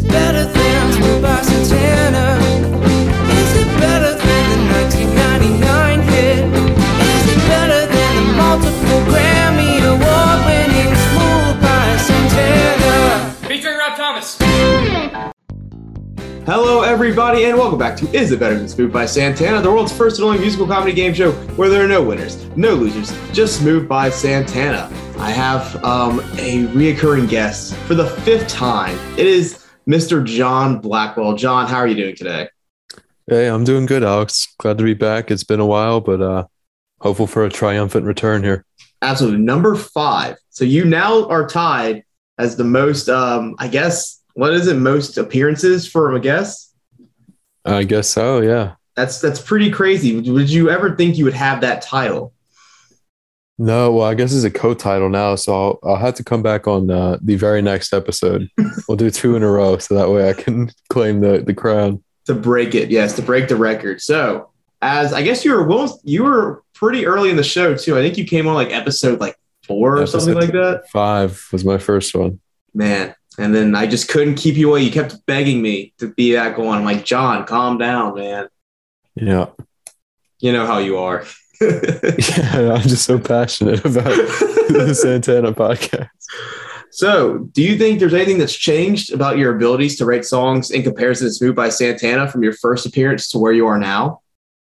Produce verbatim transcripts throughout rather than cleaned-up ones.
it better than Smooth by Santana? Is it better than the nineteen ninety-nine hit? Is it better than the multiple Grammy award winning Smooth by Santana? Featuring Rob Thomas. Hello, everybody, and welcome back to Is It Better Than Smooth by Santana, the world's first and only musical comedy game show where there are no winners, no losers, just Smooth by Santana. I have um, a reoccurring guest for the fifth time. It is Mister John Blackwell. John, how are you doing today? Hey, I'm doing good, Alex. Glad to be back. It's been a while, but uh, hopeful for a triumphant return here. Absolutely. Number five. So you now are tied as the most, um, I guess, what is it, most appearances for a guest? I guess so, yeah. That's that's pretty crazy. Would, would you ever think you would have that title? No, well, I guess it's a co-title now, so I'll, I'll have to come back on uh, the very next episode. We'll do two in a row, so that way I can claim the, the crown. To break it, yes, to break the record. So, as I guess you were well, you were pretty early in the show too. I think you came on like episode like four or Episode something like that. Five was my first one. Man, and then I just couldn't keep you away. You kept begging me to be that going. I'm like, John, calm down, man. Yeah. You know how you are. Yeah, I'm just so passionate about the Santana podcast. So, do you think there's anything that's changed about your abilities to write songs in comparison to Smooth by Santana from your first appearance to where you are now?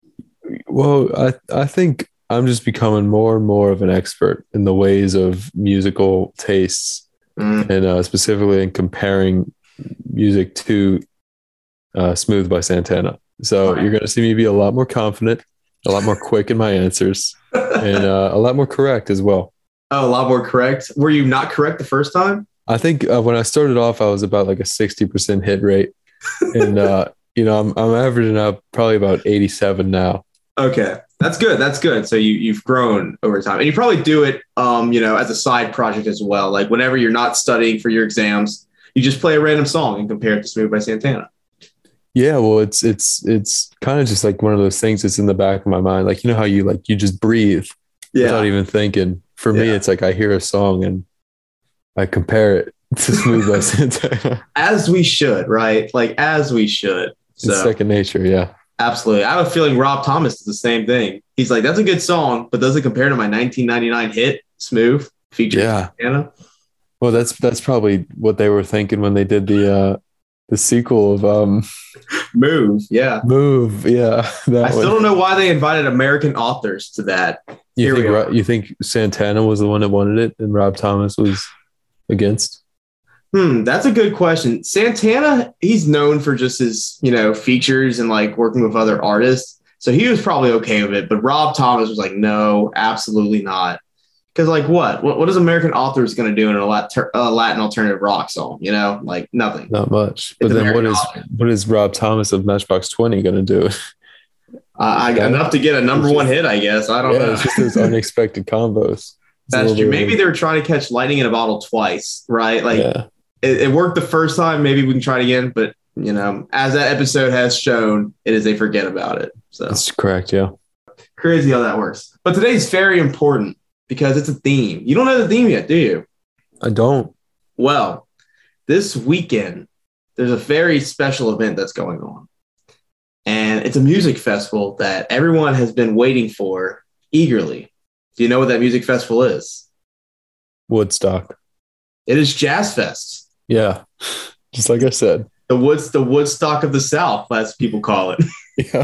Well, I I think I'm just becoming more and more of an expert in the ways of musical tastes, mm. and uh, specifically in comparing music to uh, Smooth by Santana. So right. You're going to see me be a lot more confident, a lot more quick in my answers, and uh, a lot more correct as well. Oh, a lot more correct. Were you not correct the first time? I think uh, when I started off, I was about like a sixty percent hit rate. And, uh, you know, I'm, I'm averaging out probably about eighty-seven now. Okay. That's good. That's good. So you, you've grown over time. And you probably do it, um, you know, as a side project as well. Like whenever you're not studying for your exams, you just play a random song and compare it to Smooth by Santana. Yeah, well, it's it's it's kind of just like one of those things that's in the back of my mind. Like, you know how you like you just breathe yeah. without even thinking. For yeah. me, it's like I hear a song and I compare it to Smooth by Santana. As we should, right? Like as we should. So, it's second nature, yeah. Absolutely. I have a feeling Rob Thomas is the same thing. He's like, that's a good song, but does it compare to my nineteen ninety-nine hit, Smooth, featuring yeah. Santana? Well, that's that's probably what they were thinking when they did the uh, the sequel of um, Move. Yeah. Move. Yeah. I still one. don't know why they invited American authors to that. You think, you think Santana was the one that wanted it and Rob Thomas was against? Hmm, that's a good question. Santana, he's known for just his, you know, features and like working with other artists. So he was probably okay with it. But Rob Thomas was like, no, absolutely not. Because like what? what? What is American authors going to do in a Latin, uh, Latin alternative rock song? You know, like nothing. Not much. But it's then American what is authors. what is Rob Thomas of Matchbox twenty going to do? Uh, I got enough to get a number one hit, I guess. I don't yeah, know. It's just those unexpected combos. It's That's true. Maybe they were trying to catch lightning in a bottle twice, right? Like yeah. it, it worked the first time. Maybe we can try it again. But, you know, as that episode has shown, it is a forget about it. So that's correct. Yeah. Crazy how that works. But today's very important because it's a theme. You don't know the theme yet, do you? I don't. Well, this weekend, there's a very special event that's going on. And it's a music festival that everyone has been waiting for eagerly. Do you know what that music festival is? Woodstock. It is Jazz Fest. Yeah, just like I said. The Woods, the Woodstock of the South, as people call it. Yeah.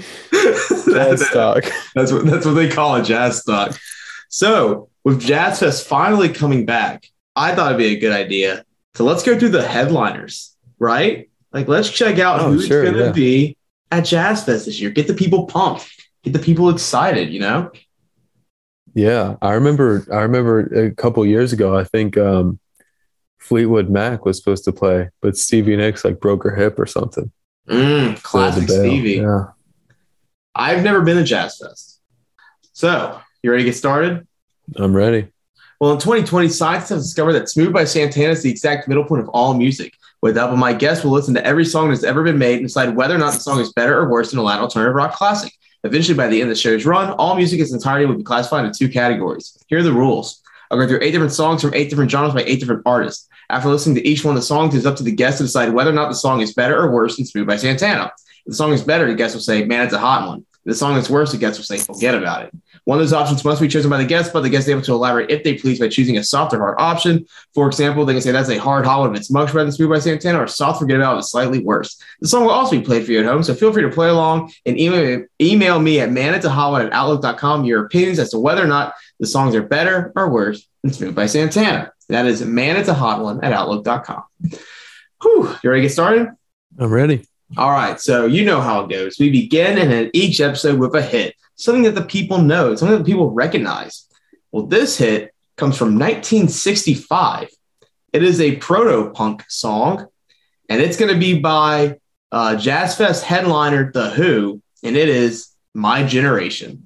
Jazz stock. That's what that's what they call it, Jazz stock. So with Jazz Fest finally coming back, I thought it'd be a good idea to let's go through the headliners, right? Like let's check out oh, who's sure, going to yeah. be at Jazz Fest this year. Get the people pumped. Get the people excited, you know? Yeah. I remember I remember a couple years ago, I think um, Fleetwood Mac was supposed to play, but Stevie Nicks like broke her hip or something. Mm, classic Stevie. Yeah. I've never been to Jazz Fest. So, you ready to get started? I'm ready. Well, in twenty twenty, scientists have discovered that Smooth by Santana is the exact middle point of all music. With that, my guests will listen to every song that's ever been made and decide whether or not the song is better or worse than a Latin alternative rock classic. Eventually, by the end of the show's run, all music in its entirety will be classified into two categories. Here are the rules. I'll go through eight different songs from eight different genres by eight different artists. After listening to each one of the songs, it's up to the guest to decide whether or not the song is better or worse than Smooth by Santana. If the song is better, the guest will say, man, it's a hot one. If the song is worse, the guest will say, forget about it. One of those options must be chosen by the guest, but the guest is able to elaborate if they please by choosing a soft or hard option. For example, they can say that's a hard hot one if it's much better than Smooth by Santana, or soft forget about it is slightly worse. The song will also be played for you at home, so feel free to play along and email, email me at manitahotone at outlook dot com your opinions as to whether or not the songs are better or worse than Smooth by Santana. That is manitahotone at outlook dot com. Whew, you ready to get started? I'm ready. All right, so you know how it goes. We begin and end each episode with a hit, something that the people know, something that the people recognize. Well, this hit comes from nineteen sixty-five. It is a proto-punk song, and it's going to be by uh, Jazz Fest headliner The Who, and it is My Generation.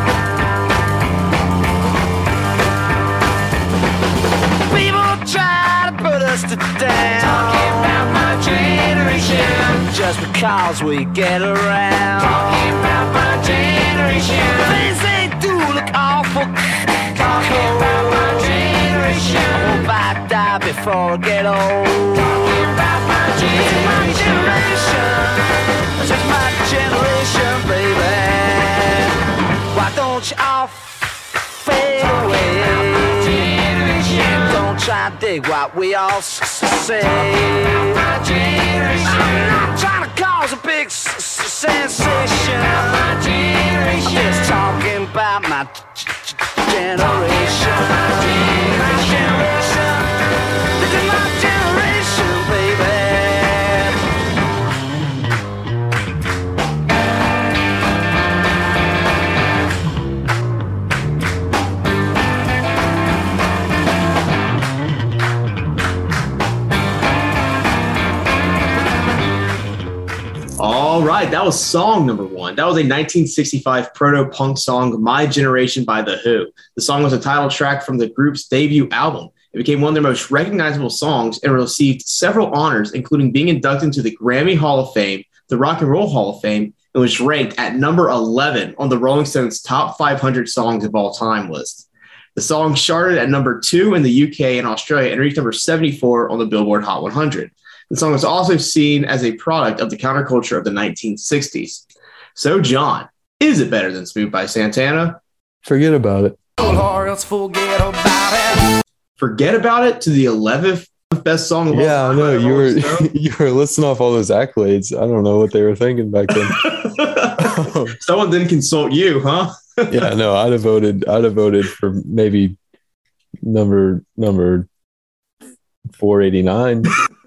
People try to put us to down, talking about my generation, just because we get around, talking about my generation. Things they do look awful, talking about my generation. I hope I die before I get old, talking about my generation. This is my generation, baby. Why don't you all fade away? Don't try to dig what we all say. I'm not trying to cause a big s- s- sensation. I'm just talking about my g- g- generation. This is my generation, baby. All right, that was song number one. That was a nineteen sixty-five proto-punk song, My Generation by The Who. The song was a title track from the group's debut album. It became one of their most recognizable songs and received several honors, including being inducted into the Grammy Hall of Fame, the Rock and Roll Hall of Fame, and was ranked at number eleven on the Rolling Stones Top five hundred Songs of All Time list. The song charted at number two in the U K and Australia and reached number seventy-four on the Billboard Hot one hundred. The song was also seen as a product of the counterculture of the nineteen sixties. So, John, is it better than Smooth by Santana? Forget about it. Or else forget about it. Forget about it to the eleventh best song of all Yeah, I time. know by you were Rolling Stone? you were listing off all those accolades. I don't know what they were thinking back then. Someone didn't consult you, huh? Yeah, no, I'd have voted. I'd have voted for maybe number number four eighty-nine.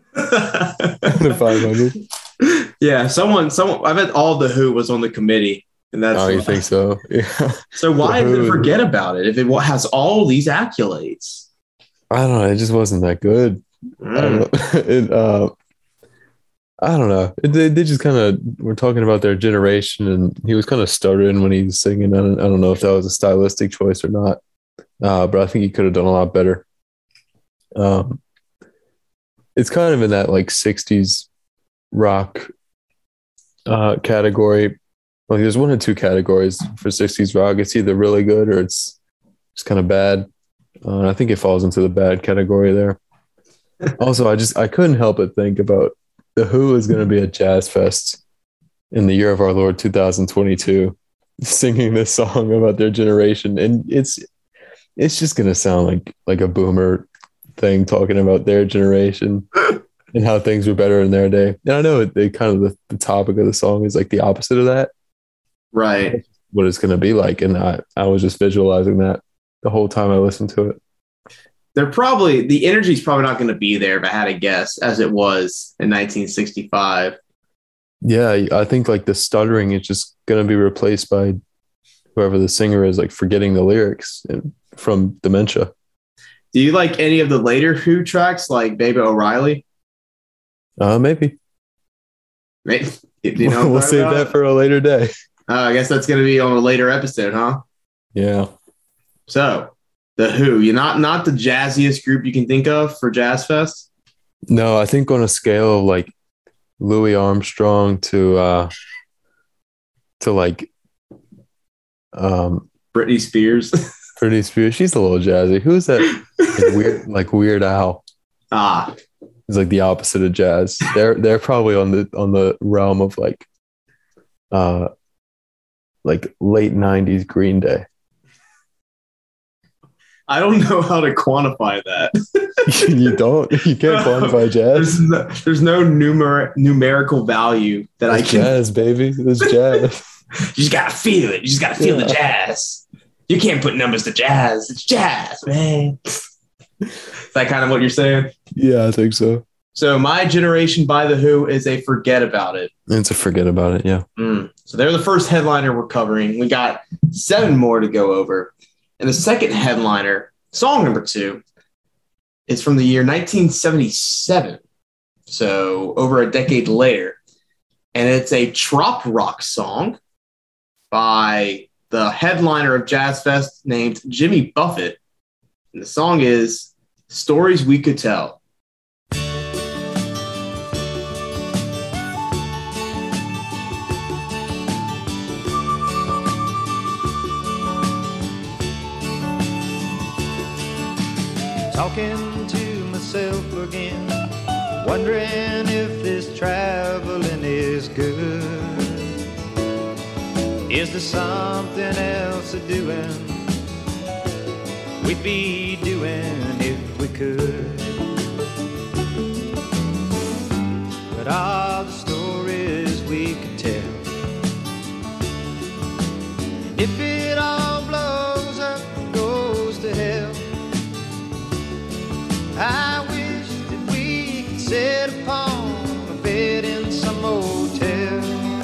The five hundred. Yeah, someone, someone. I bet all the Who was on the committee, and that's. Oh, you think so? Yeah. So why The did Who- they forget about it if it has all these accolades? I don't know. It just wasn't that good. I Mm. don't know. It, uh, I don't know. It, they, they just kind of were talking about their generation, and he was kind of stuttering when he was singing. I don't, I don't know if that was a stylistic choice or not, uh, but I think he could have done a lot better. Um, it's kind of in that like sixties rock uh, category. Like there's one or two categories for sixties rock. It's either really good or it's just kind of bad. Uh, and I think it falls into the bad category there. Also, I just I couldn't help but think about The Who is going to be at Jazz Fest in the year of our Lord two thousand twenty-two, singing this song about their generation, and it's it's just going to sound like like a boomer thing talking about their generation and how things were better in their day. And I know they kind of the, the topic of the song is like the opposite of that, Right. what it's going to be like, and I I was just visualizing that the whole time I listened to it. They're probably the energy is probably not going to be there if I had to guess, as it was in nineteen sixty-five. Yeah, I think like the stuttering is just going to be replaced by whoever the singer is, like forgetting the lyrics and, from dementia. Do you like any of the later Who tracks, like Baby O'Reilly? Uh, maybe. Maybe. Do you know what I'm We'll talking save about? that for a later day. Uh, I guess that's going to be on a later episode, huh? Yeah. So, the Who, you're not not the jazziest group you can think of for Jazz Fest. No, I think on a scale of like Louis Armstrong to uh to like um Britney Spears. Britney Spears, she's a little jazzy. Who's that like weird like Weird Al? Ah, It's like the opposite of jazz. They're they're probably on the on the realm of like uh like late nineties Green Day. I don't know how to quantify that. You don't you can't quantify jazz. There's no, there's no numer- numerical value that It's I can. jazz, baby. It's jazz. You just gotta feel it. You just gotta feel Yeah. the jazz. You can't put numbers to jazz. It's jazz, man. Is that kind of what you're saying? Yeah, I think so. So My Generation by The Who is a forget about it. It's a forget about it, yeah. Mm. So they're the first headliner we're covering. We got seven more to go over. And the second headliner, song number two, is from the year nineteen seventy-seven. So over a decade later. And it's a trop rock song by the headliner of Jazz Fest named Jimmy Buffett. And the song is Stories We Could Tell. Talking to myself again, wondering if this traveling is good. Is there something else to doing we'd be doing if we could? But all the stories we could tell, if it all blows up and goes to hell, I wish that we could sit upon a bed in some motel,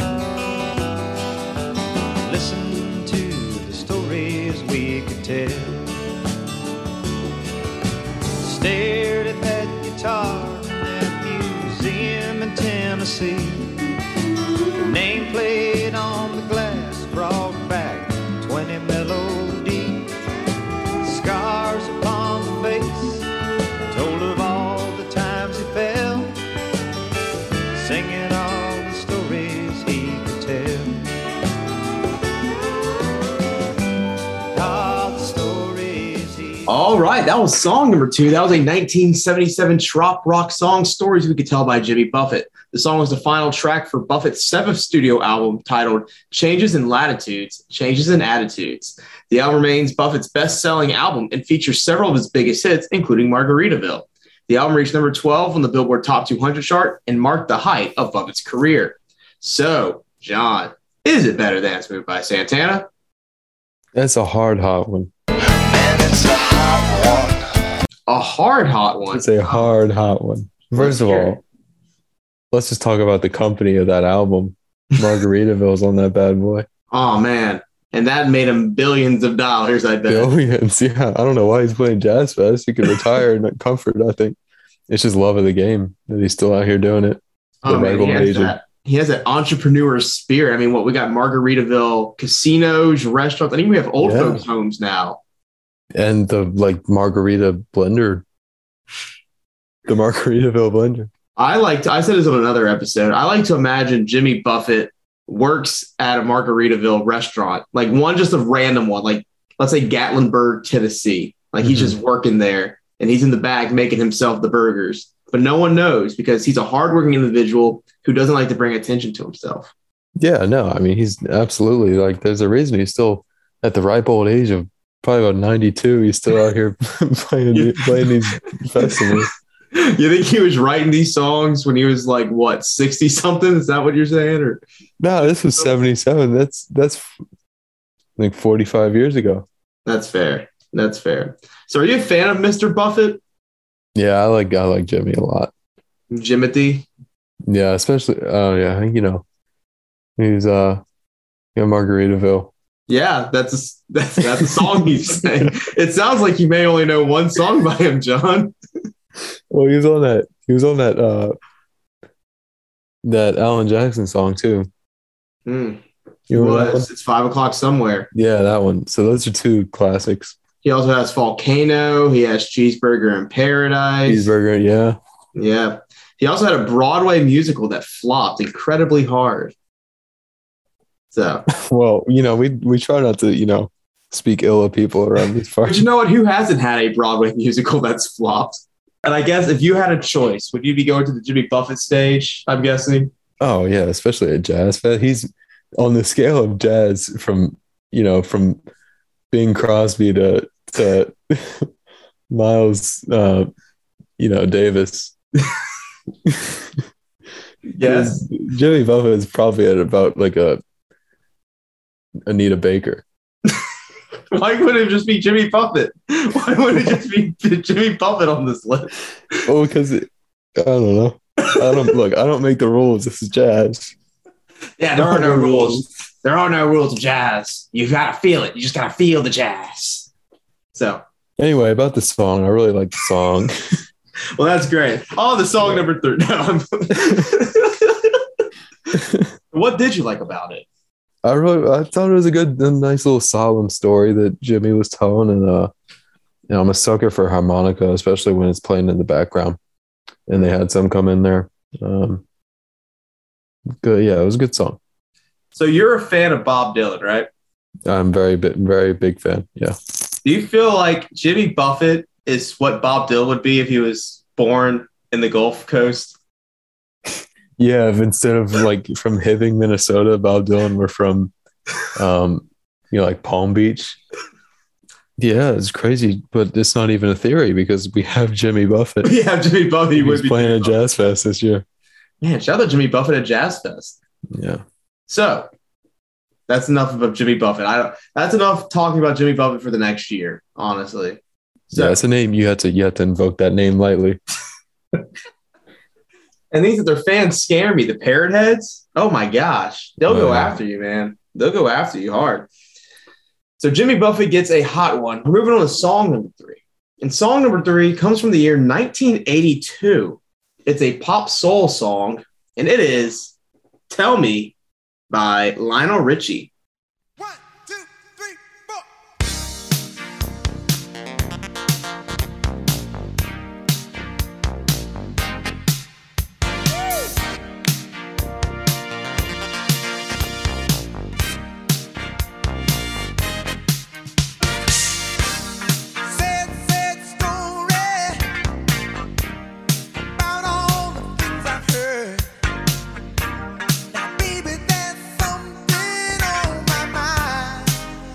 listen to the stories we could tell, stared at that guitar in that museum in Tennessee, nameplate on the glass brought back twenty melodies, scars upon the face told of all the times he fell, singing all the stories he could tell. All the stories he All right, that was song number two. That was a nineteen seventy-seven trop rock song, Stories We Could Tell by Jimmy Buffett. The song was the final track for Buffett's seventh studio album titled Changes in Latitudes, Changes in Attitudes. The album remains Buffett's best-selling album and features several of his biggest hits, including Margaritaville. The album reached number twelve on the Billboard Top two hundred chart and marked the height of Buffett's career. So, John, is it better than Smooth by Santana? That's a hard hot one. A hard hot one. It's a hard hot one. First of all, let's just talk about the company of that album. Margaritaville's on that bad boy. Oh, man. And that made him billions of dollars, I bet. Billions, yeah. I don't know why he's playing Jazz Fest. He could retire in comfort, I think. It's just love of the game that he's still out here doing it. Oh, The man, Michael he, has Major. that, he has that entrepreneur spirit. I mean, what we got Margaritaville, casinos, restaurants. I think we have old Yeah. folks' homes now. And the like margarita blender. The Margaritaville blender. I like to, I said this on another episode. I like to imagine Jimmy Buffett works at a Margaritaville restaurant, like one just a random one, like let's say Gatlinburg, Tennessee. Like he's Mhm. just working there and he's in the back making himself the burgers, but no one knows because he's a hardworking individual who doesn't like to bring attention to himself. Yeah, no, I mean, he's absolutely like, there's a reason he's still at the ripe old age of probably about ninety-two. He's still out here playing, playing these festivals. You think he was writing these songs when he was like, what, sixty something? Is that what you're saying? Or No, this was seventy-seven. That's, that's like forty-five years ago. that's fair. That's fair. So are you a fan of Mister Buffett? Yeah, I like, I like Jimmy a lot. Jimothy? Yeah, especially, oh yeah, you know, he's, uh, yeah, Margaritaville. Yeah, that's a, that's that's a song he's saying. It sounds like you may only know one song by him, John. Well, he was on that, he was on that, uh, that Alan Jackson song too. Mm. You remember that one? Was. It's five o'clock somewhere. Yeah, that one. So those are two classics. He also has Volcano. He has Cheeseburger in Paradise. Cheeseburger, yeah. Yeah. He also had a Broadway musical that flopped incredibly hard. So, Well, you know, we we try not to, you know, speak ill of people around these but parts. you know what? Who hasn't had a Broadway musical that's flopped? And I guess if you had a choice, would you be going to the Jimmy Buffett stage? I'm guessing. Oh yeah, especially a jazz fan. He's on the scale of jazz from you know from Bing Crosby to to Miles, uh, you know Davis. Yes, Jimmy Buffett is probably at about like a Anita Baker. Why wouldn't it just be Jimmy Buffett? Why wouldn't it just be Jimmy Buffett on this list? Oh, because it, I don't know. I don't look. I don't make the rules. This is jazz. Yeah, there are no rules. There are no rules of jazz. You gotta feel it. You just gotta feel the jazz. So anyway, about the song, I really like the song. Well, that's great. Oh, the song number three. No, what did you like about it? I really, I thought it was a good, a nice little solemn story that Jimmy was telling, and uh, you know, I'm a sucker for harmonica, especially when it's playing in the background. And they had some come in there. Um, good, yeah, it was a good song. So you're a fan of Bob Dylan, right? I'm very, big, very big fan. Yeah. Do you feel like Jimmy Buffett is what Bob Dylan would be if he was born in the Gulf Coast? Yeah, if instead of like from Hibbing, Minnesota, Bob Dylan were from, um, you know, like Palm Beach. Yeah, it's crazy, but it's not even a theory because we have Jimmy Buffett. We have Jimmy Buffett. He He's would be playing Jimmy at Buffett. Jazz Fest this year. Man, shout out to Jimmy Buffett at Jazz Fest. Yeah. So that's enough about Jimmy Buffett. I don't, that's enough talking about Jimmy Buffett for the next year, honestly. So, Yeah, it's a name you had to you had to invoke that name lightly. and these their fans scare me. The Parrot Heads. Oh my gosh, they'll Oh, go yeah. after you, man. They'll go after you hard. So Jimmy Buffett gets a hot one. We're moving on to song number three. And song number three comes from the year nineteen eighty-two. It's a pop soul song, and it is "Tell Me" by Lionel Richie. One, two, three, four. Sad, sad story about all the things I've heard. Now, baby, there's something on my mind.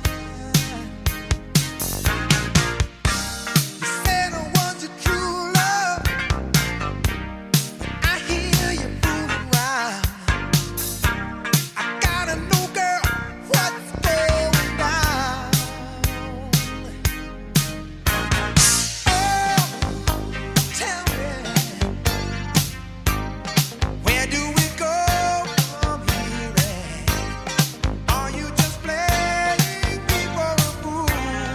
You said I was your true love, but I hear you fooling around. I gotta know, girl, what's going down. Oh, tell me, where do we go from here? Are you just playing me for a fool?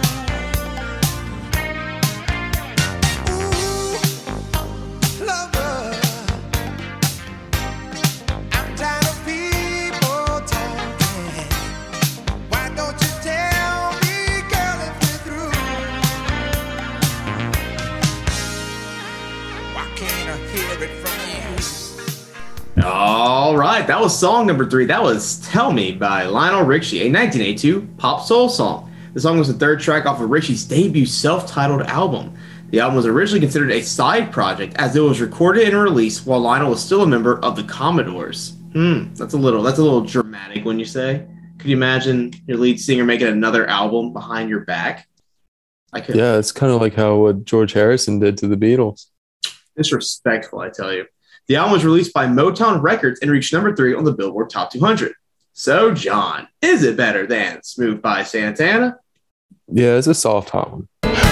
Ooh, lover, I'm tired of people talking. Why don't you tell me, girl, if we're through? Why can't I hear it from you? All right, that was song number three. That was "Tell Me" by Lionel Richie, a nineteen eighty-two pop soul song. The song was the third track off of Richie's debut self-titled album. The album was originally considered a side project as it was recorded and released while Lionel was still a member of the Commodores. Hmm, that's a little that's a little dramatic when you say. Could you imagine your lead singer making another album behind your back? I could. Yeah, it's kind of like how what George Harrison did to the Beatles. Disrespectful, I tell you. The album was released by Motown Records and reached number three on the Billboard Top two hundred. So, John, is it better than "Smooth" by Santana? Yeah, it's a soft hot one.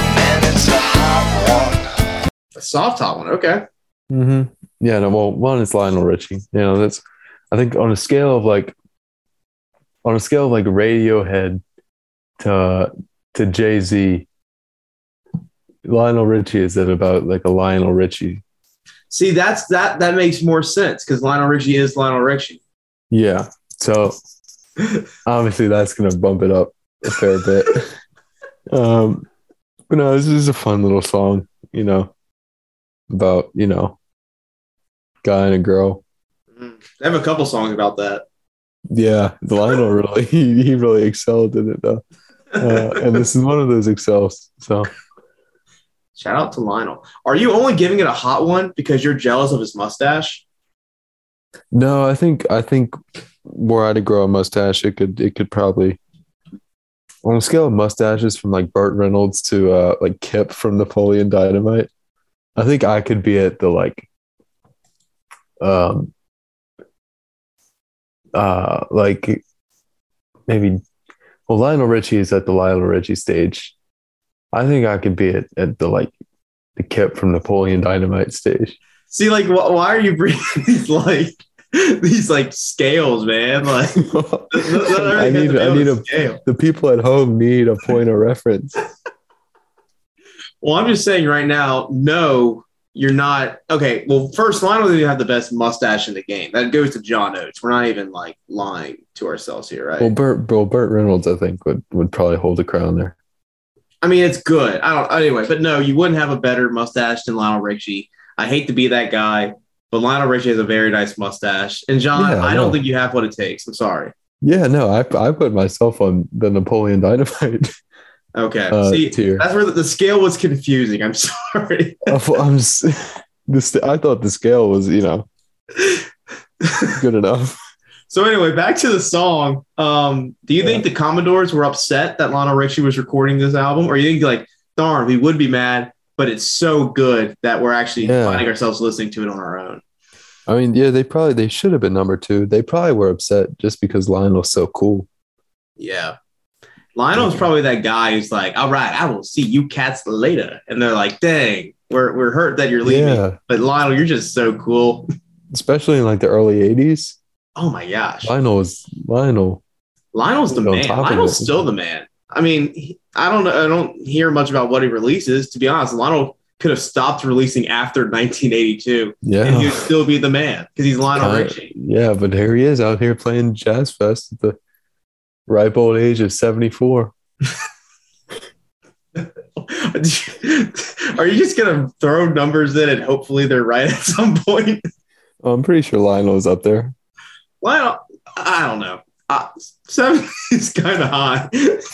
A soft hot one, okay. Mm-hmm. Yeah, no, well, one is Lionel Richie. You know, that's I think on a scale of like on a scale of like Radiohead to to Jay-Z, Lionel Richie is at about like a Lionel Richie. See, that's that that makes more sense because Lionel Richie is Lionel Richie. Yeah. So obviously that's gonna bump it up a fair bit. Um but no, this is a fun little song, you know, about, you know, guy and a girl. I have a couple songs about that. Yeah, Lionel really he, he really excelled in it though. Uh, and this is one of those excels. So Shout out to Lionel. Are you only giving it a hot one because you're jealous of his mustache? No, I think I think were I to grow a mustache, it could it could probably on a scale of mustaches from like Burt Reynolds to uh like Kip from Napoleon Dynamite. I think I could be at the like um uh like maybe well Lionel Richie is at the Lionel Richie stage. I think I could be at, at the like the Kip from Napoleon Dynamite stage. See, like, wh- why are you bringing these like these like scales, man? Like, I need I need a scale. The people at home need a point of reference. Well, I'm just saying right now, no, you're not. Okay, well, first, Lionel doesn't have the best mustache in the game. That goes to John Oates. We're not even like lying to ourselves here, right? Well, Burt, well, Burt Reynolds, I think, would, would probably hold the crown there. I mean, it's good. I don't. Anyway, but no, you wouldn't have a better mustache than Lionel Richie. I hate to be that guy, but Lionel Richie has a very nice mustache. And John, Yeah, I I don't know. think you have what it takes. I'm sorry. Yeah, no, I I put myself on the Napoleon Dynamite Okay. uh, See, tier. that's where the, the scale was confusing. I'm sorry. I'm just, this. I thought the scale was, you know, good enough. So anyway, back to the song. Um, do you think the Commodores were upset that Lionel Richie was recording this album, or you think like, darn, we would be mad, but it's so good that we're actually Yeah. finding ourselves listening to it on our own? I mean, yeah, they probably they should have been number two. They probably were upset just because Lionel's so cool. Yeah. Lionel's probably that guy who's like, all right, I will see you cats later. And they're like, dang, we're we're hurt that you're leaving. Yeah, But Lionel, you're just so cool. especially in like the early eighties. Oh my gosh. Lionel was Lionel. Lionel's the On man. top of Lionel's it. still the man. I mean, he- I don't know. I don't hear much about what he releases. To be honest, Lionel could have stopped releasing after nineteen eighty-two Yeah, and he would still be the man because he's Lionel Kinda- Richie. yeah, but here he is out here playing Jazz Fest at the ripe old age of seventy-four. Are you just going to throw numbers in and hopefully they're right at some point? I'm pretty sure Lionel is up there. Lionel, I don't know. Uh, seventy is kind of high.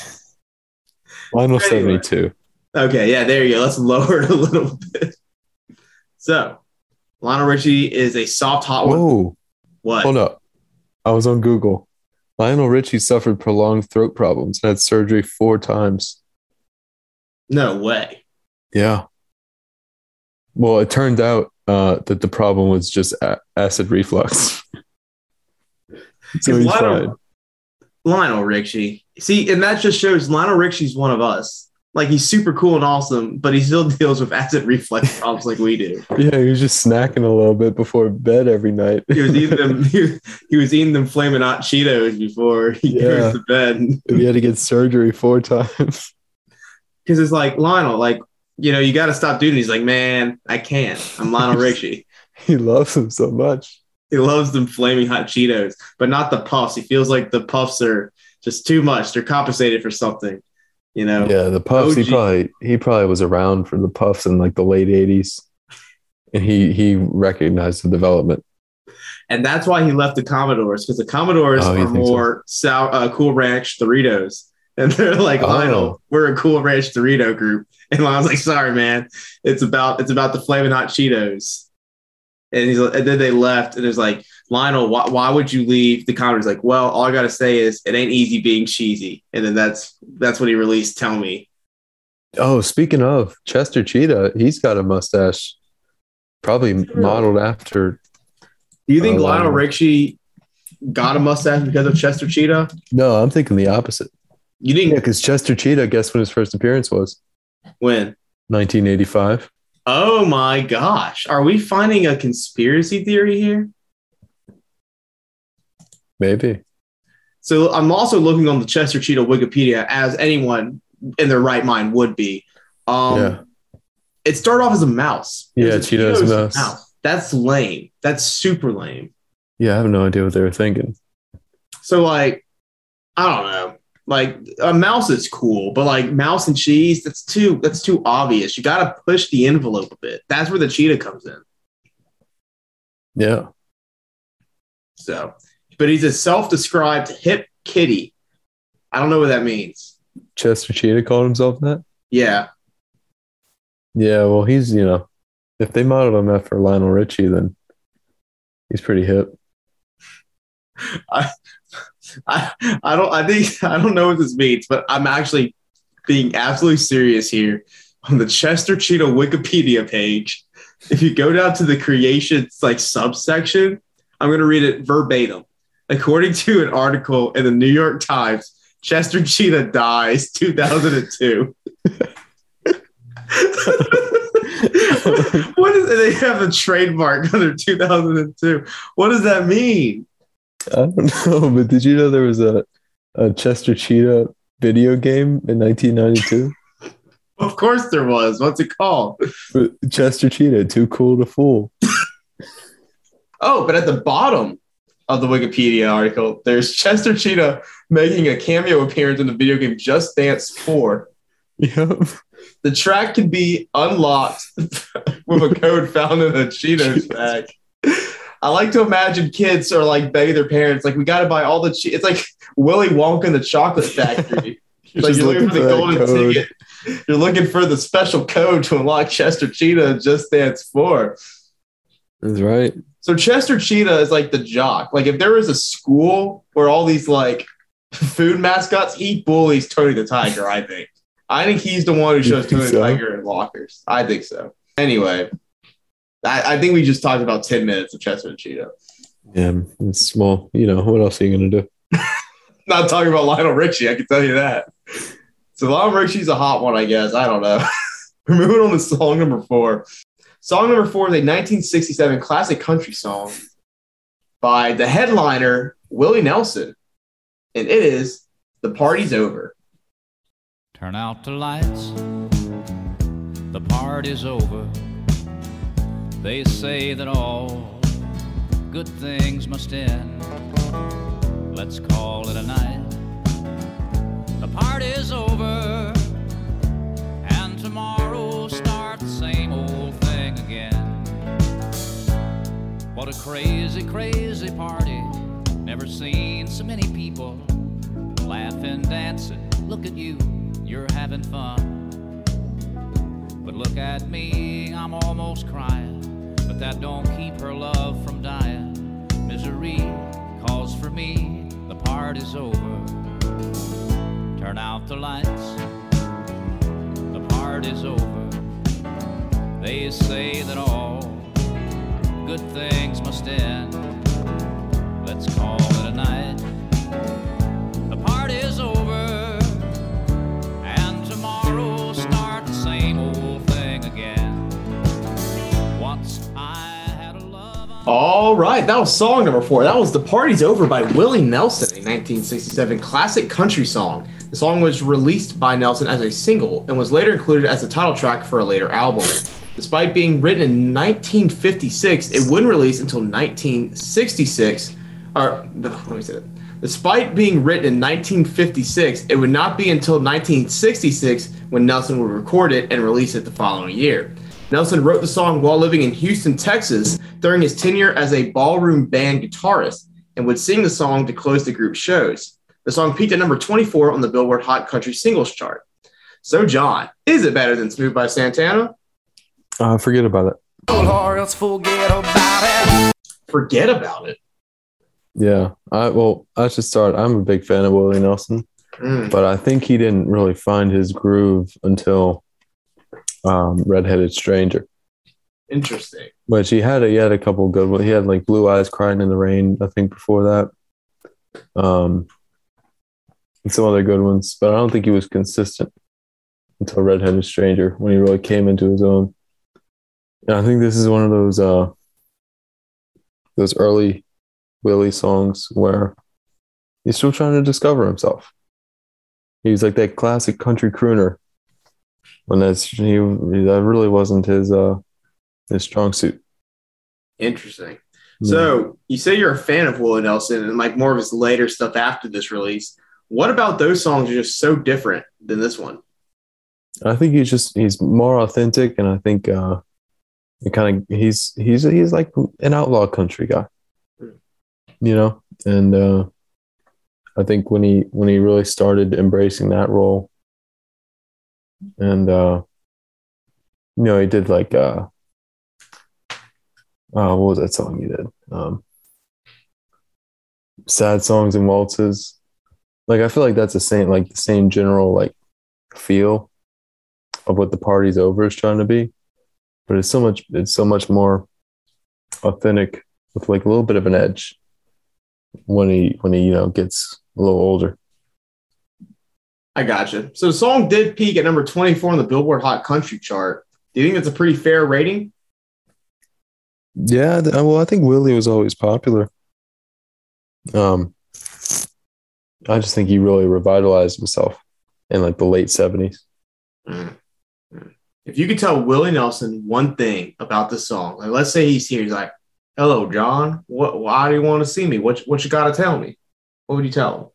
Lionel Anyway. seventy-two. Okay, yeah, there you go. Let's lower it a little bit. So, Lionel Richie is a soft hot one. Whoa, What? hold up. I was on Google. Lionel Richie suffered prolonged throat problems and had surgery four times. No way. Yeah. Well, it turned out uh, that the problem was just a- acid reflux. So he's fine. Lionel, Lionel Richie. See, and that just shows Lionel Richie's one of us. Like, he's super cool and awesome, but he still deals with acid reflux problems like we do. Yeah, he was just snacking a little bit before bed every night. He was eating them. He, he was eating them flaming hot Cheetos before he Yeah. goes to bed. He had to get surgery four times. Because it's like, Lionel, like, you know, you got to stop doing. He's like, man, I can't. I'm Lionel Richie. He loves him so much. He loves them flaming hot Cheetos, but not the puffs. He feels like the puffs are just too much. They're compensated for something, you know? Yeah, the Puffs. He O G. probably he probably was around for the Puffs in like the late eighties, and he he recognized the development. And that's why he left the Commodores, because the Commodores Oh, you are think so? more sour, uh, Cool Ranch Doritos. And they're like, Oh. Lionel, we're a Cool Ranch Dorito group. And Lionel's like, sorry, man. It's about it's about the flaming hot Cheetos. And he's and then they left, and it's like, Lionel, why, why would you leave the Commodores? Like, well, all I gotta say is it ain't easy being cheesy. And then that's that's when he released Tell Me. Oh, speaking of Chester Cheetah, he's got a mustache, probably modeled after. Do you think Oh, Lionel wow. Richie got a mustache because of Chester Cheetah? No, I'm thinking the opposite. You Yeah, didn't because Chester Cheetah, guess when his first appearance was? win. nineteen eighty-five. Oh my gosh. Are we finding a conspiracy theory here? Maybe. So I'm also looking on the Chester Cheetah Wikipedia, as anyone in their right mind would be. Um, Yeah. It started off as a mouse. It Yeah, was Cheetah is a Cheetah's mouse. That's lame. That's super lame. Yeah, I have no idea what they were thinking. So, like, I don't know. Like, a mouse is cool, but like mouse and cheese, that's too that's too obvious. You got to push the envelope a bit. That's where the cheetah comes in. Yeah. So, but he's a self-described hip kitty. I don't know what that means. Chester Cheetah called himself that? Yeah. Yeah, well, he's, you know, if they modeled him after Lionel Richie, then he's pretty hip. I, I, I don't. I think I don't know what this means, but I'm actually being absolutely serious here. On the Chester Cheetah Wikipedia page, if you go down to the creations like subsection, I'm going to read it verbatim. According to an article in the New York Times, Chester Cheetah dies two thousand two. What is they have the trademark under two thousand two? What does that mean? I don't know, but did you know there was a, a Chester Cheetah video game in nineteen ninety-two? Of course there was. What's it called? Chester Cheetah, Too Cool to Fool. Oh, but at the bottom of the Wikipedia article, there's Chester Cheetah making a cameo appearance in the video game Just Dance four. Yep. The track can be unlocked with a code found in a Cheetos bag. I like to imagine kids are like begging their parents, like, we got to buy all the che-. It's like Willy Wonka and the Chocolate Factory. You're Like just you're looking for the for that golden code. ticket. You're looking for the special code to unlock Chester Cheetah Just Dance four. That's right. So Chester Cheetah is like the jock. Like if there was a school where all these like food mascots, he bullies Tony the Tiger, I think. I think he's the one who shows You think Tony the so? Tiger in lockers. I think so. Anyway, I, I think we just talked about ten minutes of Chester Cheetah. Yeah, it's small. You know, what else are you going to do? Not talking about Lionel Richie, I can tell you that. So Lionel Richie's a hot one, I guess. I don't know. We're moving on to song number four. Song number four is a nineteen sixty-seven classic country song by the headliner, Willie Nelson. And it is The Party's Over. Turn out the lights, the party's over. They say that all good things must end. Let's call it a night. The party's over, and tomorrow start the same old thing again. What a crazy, crazy party. Never seen so many people laughing, dancing. Look at you, you're having fun. But look at me, I'm almost crying. But that don't keep her love from dying. Misery calls for me, the party's over. Turn out the lights, the party's over. They say that all good things must end. Let's call it a night. The party's over, and tomorrow start the same old thing again. Once I had a love. All right, that was song number four. That was The Party's Over by Willie Nelson, a nineteen sixty-seven classic country song. The song was released by Nelson as a single and was later included as the title track for a later album. Despite being written in nineteen fifty-six, it wouldn't release until nineteen sixty-six. Or, let me say that. Despite being written in nineteen fifty-six, it would not be until nineteen sixty-six when Nelson would record it and release it the following year. Nelson wrote the song while living in Houston, Texas, during his tenure as a ballroom band guitarist, and would sing the song to close the group's shows. The song peaked at number twenty-four on the Billboard Hot Country Singles chart. So, John, is it better than Smooth by Santana? Uh, forget about it. Or else forget about it. Forget about it. Yeah. I well, I should start. I'm a big fan of Willie Nelson, Mm. but I think he didn't really find his groove until um, Redheaded Stranger. Interesting. But he had a, he had a couple good ones. He had like Blue Eyes Crying in the Rain, I think, before that. Um, and some other good ones, but I don't think he was consistent until Redheaded Stranger when he really came into his own. And I think this is one of those uh, those early Willie songs where he's still trying to discover himself. He's like that classic country crooner when that's he that really wasn't his uh his strong suit. Interesting. So you say you're a fan of Willie Nelson and like more of his later stuff after this release. What about those songs are just so different than this one? I think he's just he's more authentic, and I think uh, it kind of he's he's he's like an outlaw country guy, you know. And uh, I think when he when he really started embracing that role, and uh, you know, he did like uh, oh, what was that song he did? Um, Sad Songs and Waltzes. Like I feel like that's the same, like the same general like feel of what The Party's Over is trying to be, but it's so much, it's so much more authentic with like a little bit of an edge when he when he you know gets a little older. I gotcha. So the song did peak at number twenty-four on the Billboard Hot Country chart. Do you think that's a pretty fair rating? Yeah, th- well, I think Willie was always popular. Um, I just think he really revitalized himself in like the late seventies. Mm. If you could tell Willie Nelson one thing about the song, like let's say he's here, he's like, "Hello, John. What? Why do you want to see me? What? What you got to tell me?" What would you tell him?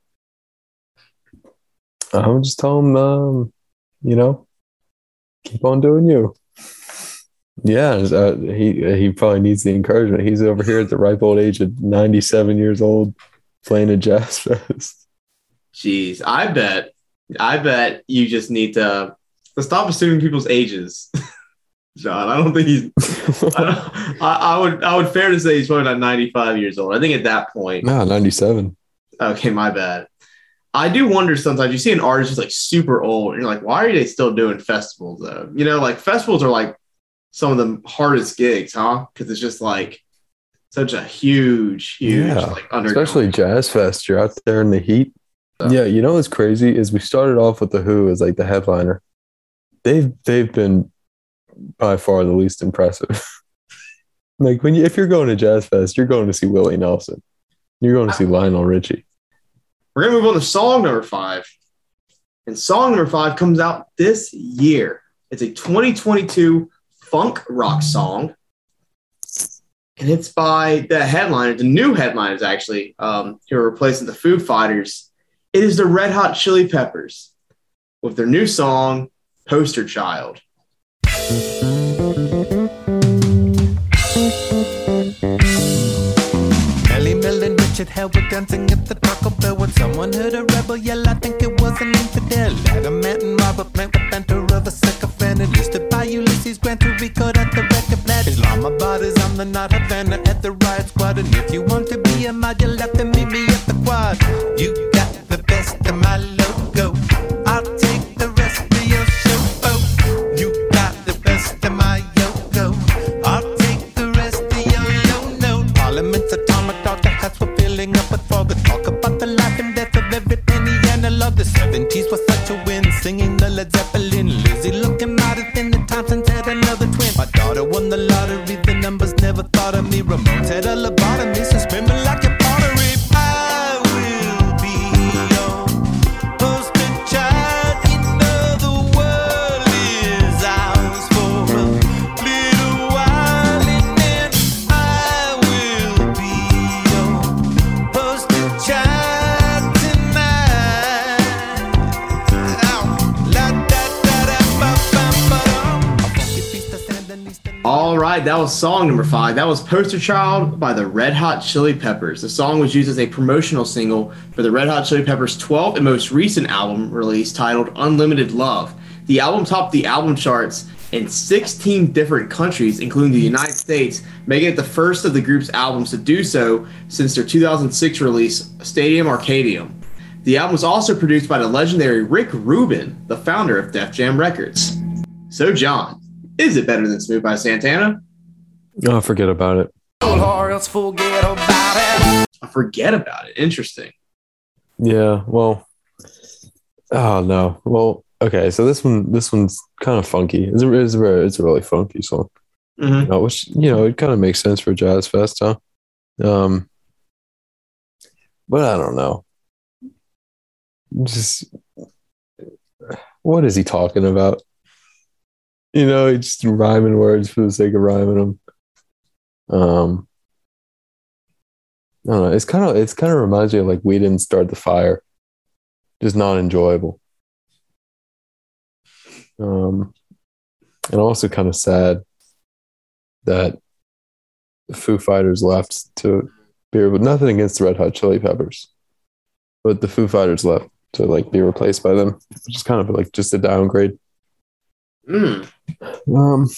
I would just tell him, um, you know, keep on doing you. Yeah, uh, he he probably needs the encouragement. He's over here at the ripe old age of ninety-seven years old, playing a jazz fest. Jeez, I bet, I bet you just need to, to stop assuming people's ages, John. I don't think he's. I, don't, I, I would I would fair to say he's probably not ninety-five years old. I think at that point. No, ninety-seven. Okay, my bad. I do wonder sometimes you see an artist who's like super old and you're like, why are they still doing festivals though? You know, like festivals are like some of the hardest gigs, huh? Because it's just like such a huge, huge, Yeah, like under especially Jazz Fest. You're out there in the heat. So- Yeah, you know what's crazy is we started off with the Who as like the headliner. They've they've been by far the least impressive. Like when you if you're going to Jazz Fest, you're going to see Willie Nelson. You're going to see Lionel Richie. We're gonna move on to song number five. And song number five comes out this year. It's a twenty twenty-two funk rock song. And it's by the headliner, the new headliners actually, um, who are replacing the Foo Fighters. It is the Red Hot Chili Peppers with their new song, Poster Child. Melly Mel and Richard Hell were dancing at the Taco Bell when someone heard a rebel yell. I think it was an infidel. Adam Matt and Robert Plant with banter of a sycophant. Enlisted by Ulysses Grant to record at the record plant. Islamabad is on the not Havana at the riot squad. And if you want to be a mod, you'll have to meet me at the quad. You got the best of my logo. I'll take the rest of your show. Oh, you got the best of my yo-go. I'll take the rest of your yo-no. Parliament's atomic dog, the hats were filling up with fog. Talk about the life and death of every penny analog. The seventies was such a win, singing the Led Zeppelin. Lizzie looking modest in the Thompsons had another twin. My daughter won the lottery, the numbers never thought of me. Ramones had a lobotomy, so spin me like a pottery. I will be your poster child. You know the world is ours for a little while, and then I will be your poster child tonight. Ow. La da da da ba ba ba dum. A funky feast of Sandinista. All right, that was song number five. That was Poster Child by the Red Hot Chili Peppers. The song was used as a promotional single for the Red Hot Chili Peppers' twelfth and most recent album release titled Unlimited Love. The album topped the album charts in sixteen different countries, including the United States, making it the first of the group's albums to do so since their two thousand six release, Stadium Arcadium. The album was also produced by the legendary Rick Rubin, the founder of Def Jam Records. So, John, is it better than Smooth by Santana? Oh, forget about it. Or else forget about it. I forget about it. Interesting. Yeah, well, oh no. Well, okay, so this one, this one's kind of funky. It's a, it's a, very, it's a really funky song, Mm-hmm. uh, which you know it kind of makes sense for Jazz Fest, huh? Um, but I don't know. Just what is he talking about? You know, he's just rhyming words for the sake of rhyming them. Um, I don't know. It's kind of it's kind of reminds me of like We Didn't Start the Fire, just not enjoyable. Um, and also kind of sad that the Foo Fighters left to be, but nothing against the Red Hot Chili Peppers, but the Foo Fighters left to like be replaced by them, which is kind of like just a downgrade. Mm. Um,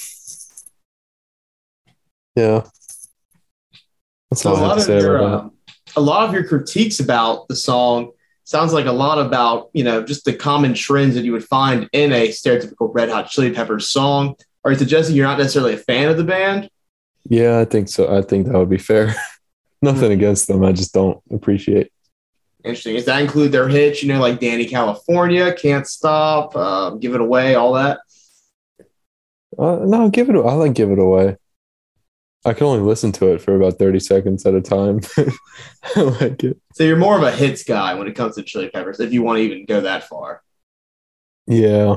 yeah. That's So all a I have lot to of say your about uh, a lot of your critiques about the song sounds like a lot about, you know, just the common trends that you would find in a stereotypical Red Hot Chili Peppers song. Are you suggesting you're not necessarily a fan of the band? that. Yeah, I think so. I think that would be fair. Nothing against them. I just don't appreciate. Interesting. Does that include their hits, you know, like Danny California, Can't Stop, um, Give It Away, all that? Uh, no, give it. I like Give It Away. I can only listen to it for about thirty seconds at a time. I like it. So you're more of a hits guy when it comes to Chili Peppers, if you want to even go that far. Yeah.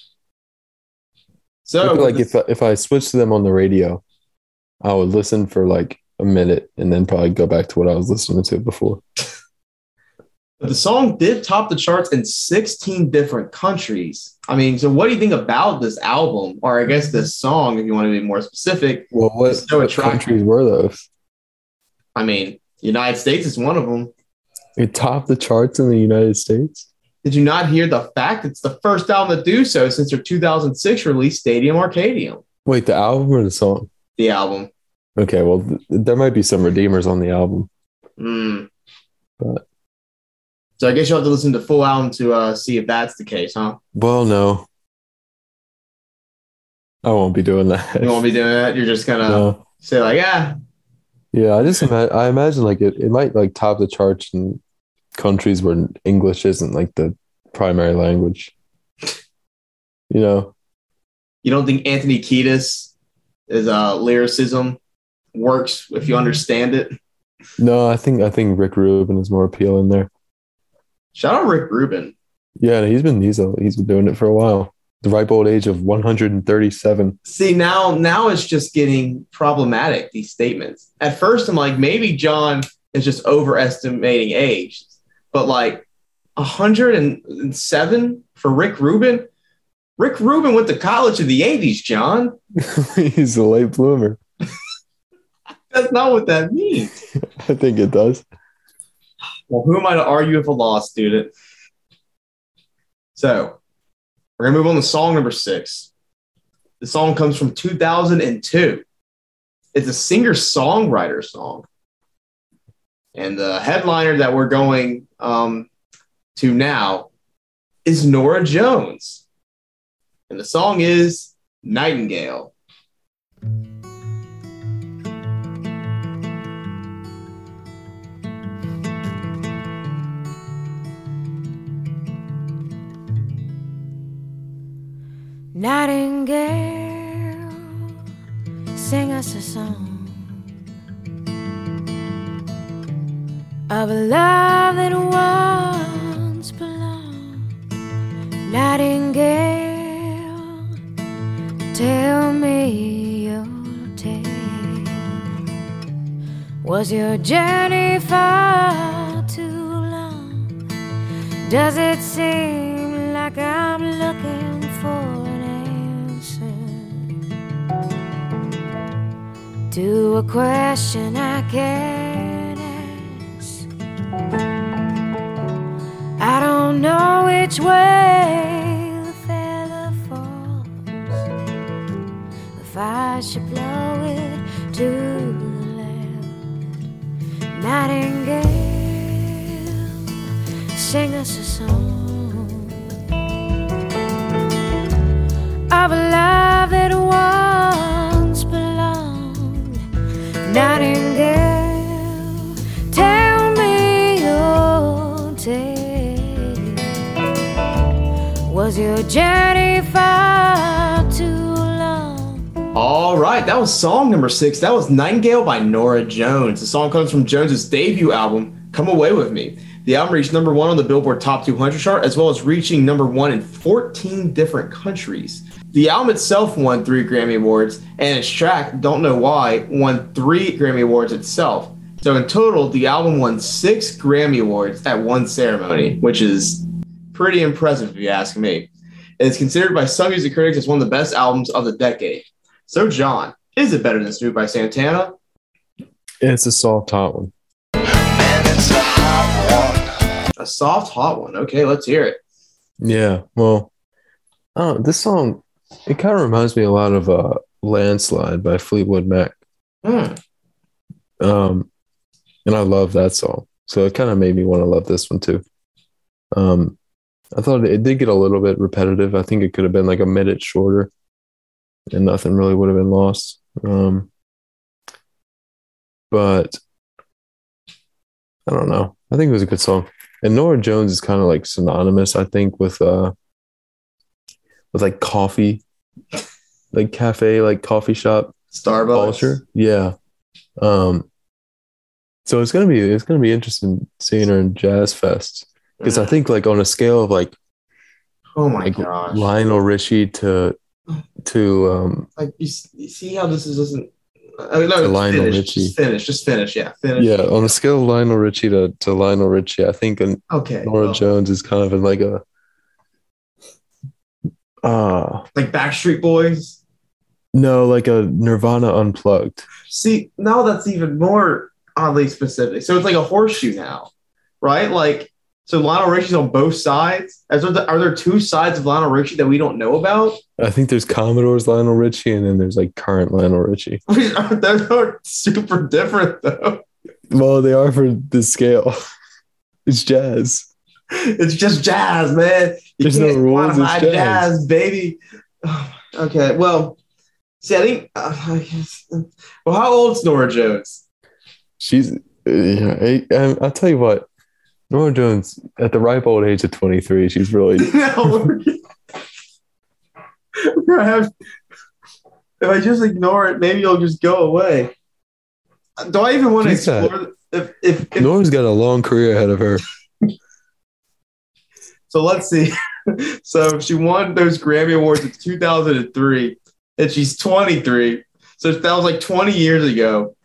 So I feel like this- if I, if I switched to them on the radio, I would listen for like a minute and then probably go back to what I was listening to before. But the song did top the charts in sixteen different countries. I mean, so what do you think about this album, or I guess this song, if you want to be more specific? Well, what, It's so what attractive. countries were those? I mean, United States is one of them. It topped the charts in the United States. Did you not hear the fact it's the first album to do so since their two thousand six release, Stadium Arcadium? Wait, the album or the song? The album. Okay, well, th- there might be some redeemers on the album. Mm. But So I guess you'll have to listen to the full album to uh, see if that's the case, huh? well, no, I won't be doing that. You won't be doing that. You're just gonna No. say like, yeah, Yeah, I just ima- I imagine like it, it might like top the charts in countries where English isn't like the primary language. You know, you don't think Anthony Kiedis is uh, lyricism works if you understand it? no, I think I think Rick Rubin is more appealing there. Shout out Rick Rubin. Yeah, he's been he's a, he's been doing it for a while. The ripe old age of one hundred thirty-seven. See, now now it's just getting problematic, these statements. At first, I'm like, maybe John is just overestimating age. But like one hundred seven for Rick Rubin? Rick Rubin went to college in the eighties, John. He's a late bloomer. That's not what that means. I think it does. Well, who am I to argue with a law student? So we're going to move on to song number six. The song comes from two thousand two. It's a singer-songwriter song. And the headliner that we're going um, to now is Norah Jones. And the song is Nightingale. Nightingale, sing us a song of a love that once belonged. Nightingale, tell me your tale. Was your journey far too long? Does it seem like I'm looking for to a question I can't ask? I don't know which way the feather falls, if I should blow it to the left. Nightingale, sing us a song of a love that once belonged. Nightingale, tell me your tale. Was your journey far too long? All right, that was song number six. That was Nightingale by Norah Jones. The song comes from Jones's debut album, Come Away With Me. The album reached number one on the Billboard Top two hundred chart, as well as reaching number one in fourteen different countries. The album itself won three Grammy Awards, and its track, Don't Know Why, won three Grammy Awards itself. So in total, the album won six Grammy Awards at one ceremony, which is pretty impressive if you ask me. It is considered by some music critics as one of the best albums of the decade. So John, is it better than Smooth by Santana? It's a soft hot one. A soft, hot one. Okay, let's hear it. Yeah, well, oh, this song, It kind of reminds me a lot of uh, Landslide by Fleetwood Mac. Hmm. Um, and I love that song. So it kind of made me want to love this one too. Um, I thought it did get a little bit repetitive. I think it could have been like a minute shorter and nothing really would have been lost. Um, but I don't know. I think it was a good song. And Norah Jones is kind of like synonymous, I think, with uh with like coffee, like cafe, like coffee shop Starbucks. culture. Yeah. Um so it's gonna be it's gonna be interesting seeing her in Jazz Fest. Because I think like on a scale of like Oh my like gosh. Lionel Richie to to um Like you, s- you see how this is doesn't. Uh, no, To just Lionel finish, Richie. Just finish. Just finish. Yeah, finish. yeah, on a scale of Lionel Richie to, to Lionel Richie, I think an Okay. Norah well, Jones is kind of in like a uh like Backstreet Boys. no, like a Nirvana unplugged. See, now that's even more oddly specific. So it's like a horseshoe now, right? Like, so Lionel Richie's on both sides. Are there, are there two sides of Lionel Richie that we don't know about? I think there's Commodore's Lionel Richie and then there's like current Lionel Richie. They're not super different though. Well, they are for the scale. It's jazz. It's just jazz, man. You There's no can't rules, it's quantify jazz. jazz, baby. Okay, well, see, I think. Uh, I guess, well, how old's Norah Jones? She's uh, yeah, I, I- I'll tell you what. Norah Jones, at the ripe old age of twenty-three, she's really No, we're we're gonna have- if I just ignore it, maybe it'll just go away. Do I even want to She's got- explore? If, if, if Norah's got a long career ahead of her. So let's see. So she won those Grammy Awards in two thousand three, and she's twenty-three. So that was like twenty years ago.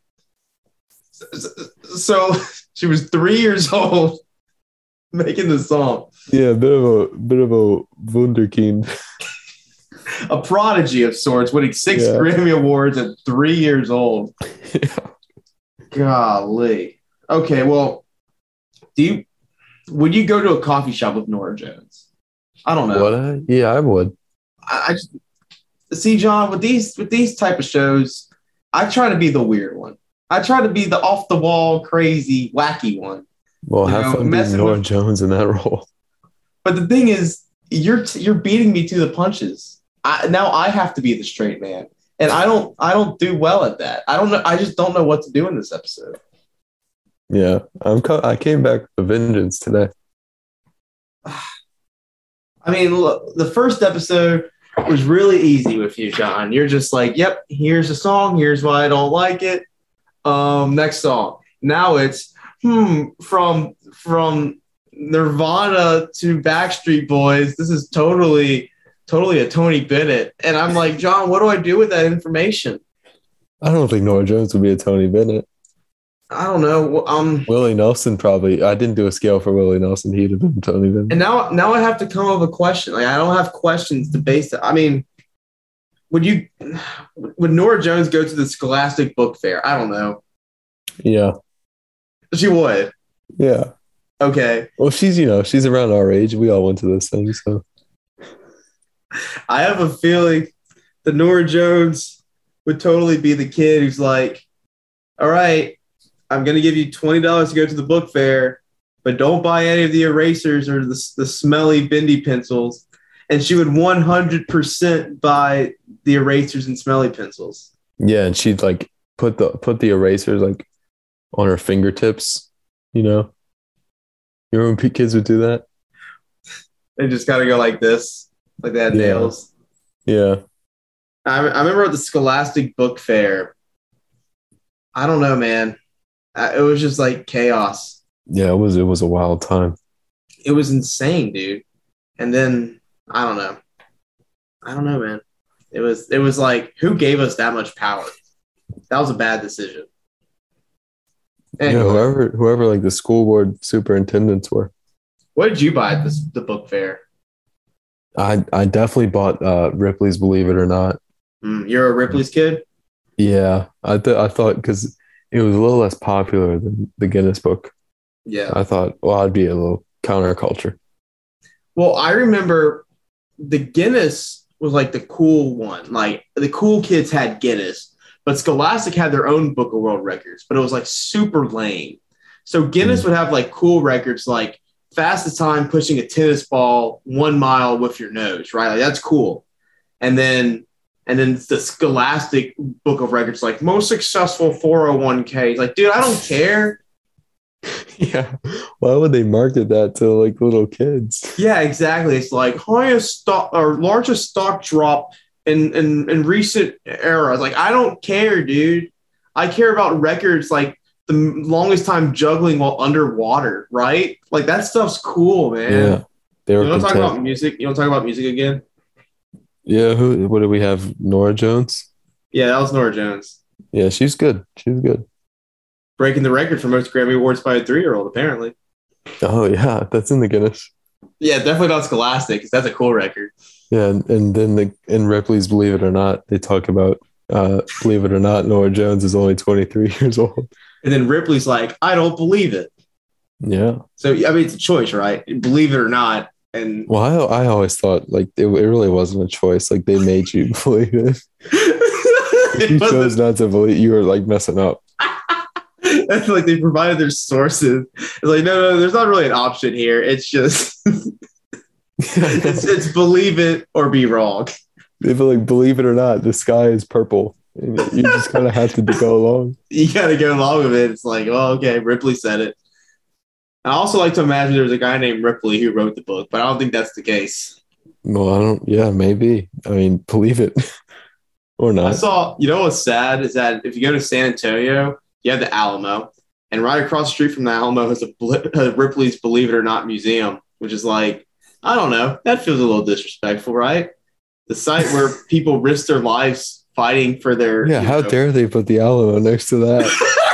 So she was three years old making the song. Yeah, a bit of a bit of a wunderkind. A prodigy of sorts, winning six Yeah. Grammy Awards at three years old. Yeah. Golly. Okay, well, do you would you go to a coffee shop with Norah Jones? I don't know. Would I? Yeah, I would. I, I just see, John, with these with these type of shows, I try to be the weird one. I try to be the off the wall, crazy, wacky one. Well, You have know, fun being messing Norah with- Jones in that role. But the thing is, you're t- you're beating me to the punches. I, now I have to be the straight man, and I don't I don't do well at that. I don't know. I just don't know what to do in this episode. Yeah, I'm. Co- I came back with a vengeance today. I mean, look, the first episode was really easy with you, John. You're just like, yep, here's a song. Here's why I don't like it. Um, next song. Now it's hmm from from Nirvana to Backstreet Boys. This is totally totally a Tony Bennett, and I'm like, John, what do I do with that information? I don't think Norah Jones would be a Tony Bennett. I don't know. Um, Willie Nelson probably. I didn't do a scale for Willie Nelson. He'd have been Tony Bennett. and now now I have to come up with a question. Like I don't have questions to base it. I mean, would you would Norah Jones go to the Scholastic Book Fair? I don't know. Yeah, She would. yeah. Okay. Well, she's you know she's around our age. We all went to those things. So I have a feeling that Norah Jones would totally be the kid who's like, all right, I'm going to give you twenty dollars to go to the book fair, but don't buy any of the erasers or the, the smelly bendy pencils. And she would one hundred percent buy the erasers and smelly pencils. yeah, and she'd like put the put the erasers like on her fingertips. You know, you remember when kids would do that? They just got to go like this, like they had Yeah. nails. Yeah, I, I remember at the Scholastic Book Fair. I don't know, man. I, it was just like chaos. yeah. It was it was a wild time. It was insane, dude. And then I don't know. I don't know, man. It was it was like, who gave us that much power? That was a bad decision. Anyway, Yeah, whoever whoever like the school board superintendents were. what did you buy at this, the book fair? I I definitely bought uh, Ripley's Believe It or Not. Mm, you're a Ripley's kid? Yeah, I th- I thought because it was a little less popular than the Guinness book. Yeah. I thought, well, I'd be a little counterculture. Well, I remember the Guinness was like the cool one. Like the cool kids had Guinness, but Scholastic had their own book of world records, but it was like super lame. So Guinness would have like cool records like fastest time pushing a tennis ball one mile with your nose, right? Like that's cool. And then and then the Scholastic book of records, like most successful four oh one k. Like, dude, I don't care. Yeah. Why would they market that to like little kids? Yeah, exactly. It's like highest stock or largest stock drop in, in, in recent eras. Like, I don't care, dude. I care about records like the longest time juggling while underwater, right? Like that stuff's cool, man. Yeah. They were you want to talk content. about music? You want to talk about music again? Yeah, who what do we have? Nora Jones? Yeah, that was Nora Jones. Yeah, she's good. She's good. Breaking the record for most Grammy Awards by a three-year-old, apparently. Oh yeah, that's in the Guinness. Yeah, definitely not Scholastic, because that's a cool record. Yeah, and, and then the in Ripley's Believe It or Not, they talk about uh, believe it or not, Nora Jones is only twenty-three years old. And then Ripley's like, I don't believe it. Yeah. So I mean, it's a choice, right? Believe it or not. And Well, I, I always thought like it, it really wasn't a choice. Like they made you believe it. If you it chose wasn't- not to believe, you were like messing up. That's like they provided their sources. It's like, no, no, there's not really an option here. It's just it's, it's believe it or be wrong. They feel like believe it or not, the sky is purple. And you just kind of have to go along. You got to go along with it. It's like, well, okay, Ripley said it. I also like to imagine there was a guy named Ripley who wrote the book, but I don't think that's the case. Well, I don't. Yeah, maybe. I mean, believe it or I not. saw, you know what's sad is that if you go to San Antonio, you have the Alamo, and right across the street from the Alamo is a, a Ripley's Believe It or Not museum, which is like, I don't know, that feels a little disrespectful, right? The site where people risk their lives fighting for their. Yeah, you how know- dare they put the Alamo next to that?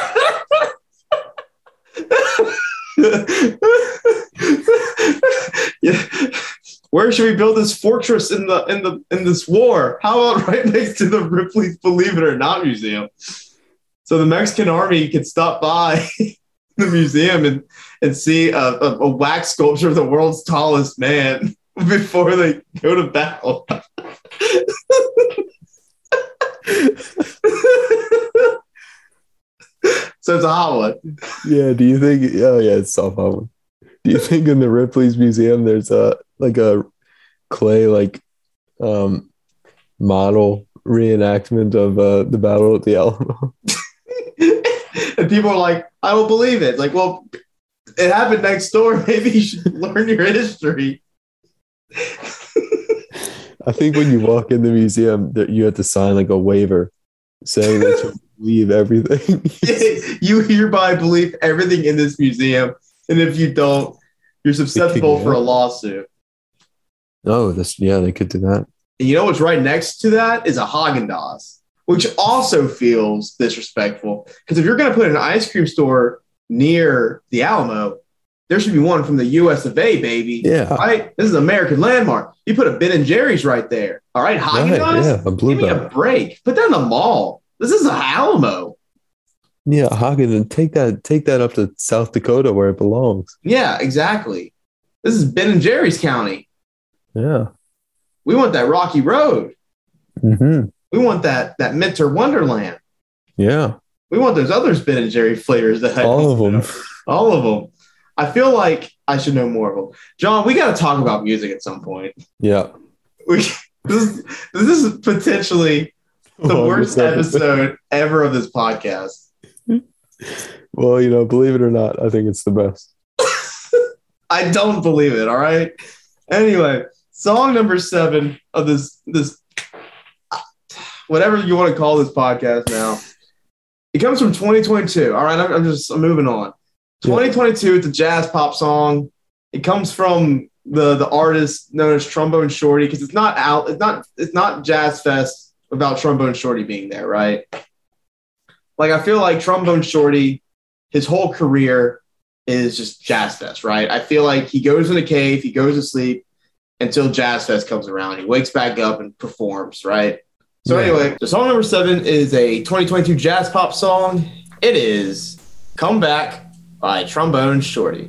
Yeah. Where should we build this fortress in the in the in this war? How about right next to the Ripley's Believe It or Not museum? So the Mexican army can stop by the museum and and see a, a, a wax sculpture of the world's tallest man before they go to battle. So it's a hot one. Yeah. Do you think? Oh, yeah, it's South Holland. Do you think in the Ripley's Museum there's a like a clay like um model reenactment of uh, the Battle at the Alamo? And people are like, I will believe it. Like, well, it happened next door. Maybe you should learn your history. I think when you walk in the museum, that you have to sign like a waiver saying that you believe everything. You hereby believe everything in this museum. And if you don't, you're susceptible for a lawsuit. Oh, this yeah, they could do that. And you know what's right next to that is a Haagen-Dazs, which also feels disrespectful. Because if you're going to put an ice cream store near the Alamo, there should be one from the U S of A, baby. Yeah. Right? This is an American landmark. You put a Ben and Jerry's right there. All right, Haagen-Dazs? Right, yeah, a blue Give me a belt. break. Put that in the mall. This is an Alamo. Yeah, Hagen, and take that take that up to South Dakota where it belongs. Yeah, exactly. This is Ben and Jerry's County. Yeah. We want that Rocky Road. Mm-hmm. We want that that Minter Wonderland. Yeah. We want those other Ben and Jerry flavors that I All of them. All of them. I feel like I should know more of them. John, we got to talk about music at some point. Yeah. We, this, is, this is potentially the worst episode ever of this podcast. Well, you know, believe it or not, I think it's the best. I don't believe it. All right. Anyway, song number seven of this this whatever you want to call this podcast now. It comes from twenty twenty-two. All right, I'm, I'm just I'm moving on. twenty twenty-two. It's a jazz pop song. It comes from the the artist known as Trombone Shorty because it's not out. It's not it's not Jazz Fest without Trombone Shorty being there, right? Like I feel like Trombone Shorty, his whole career is just Jazz Fest, right? I feel like he goes in a cave, he goes to sleep until Jazz Fest comes around. He wakes back up and performs, right? So Yeah. anyway, the song number seven is a twenty twenty-two jazz pop song. It is Come Back by Trombone Shorty.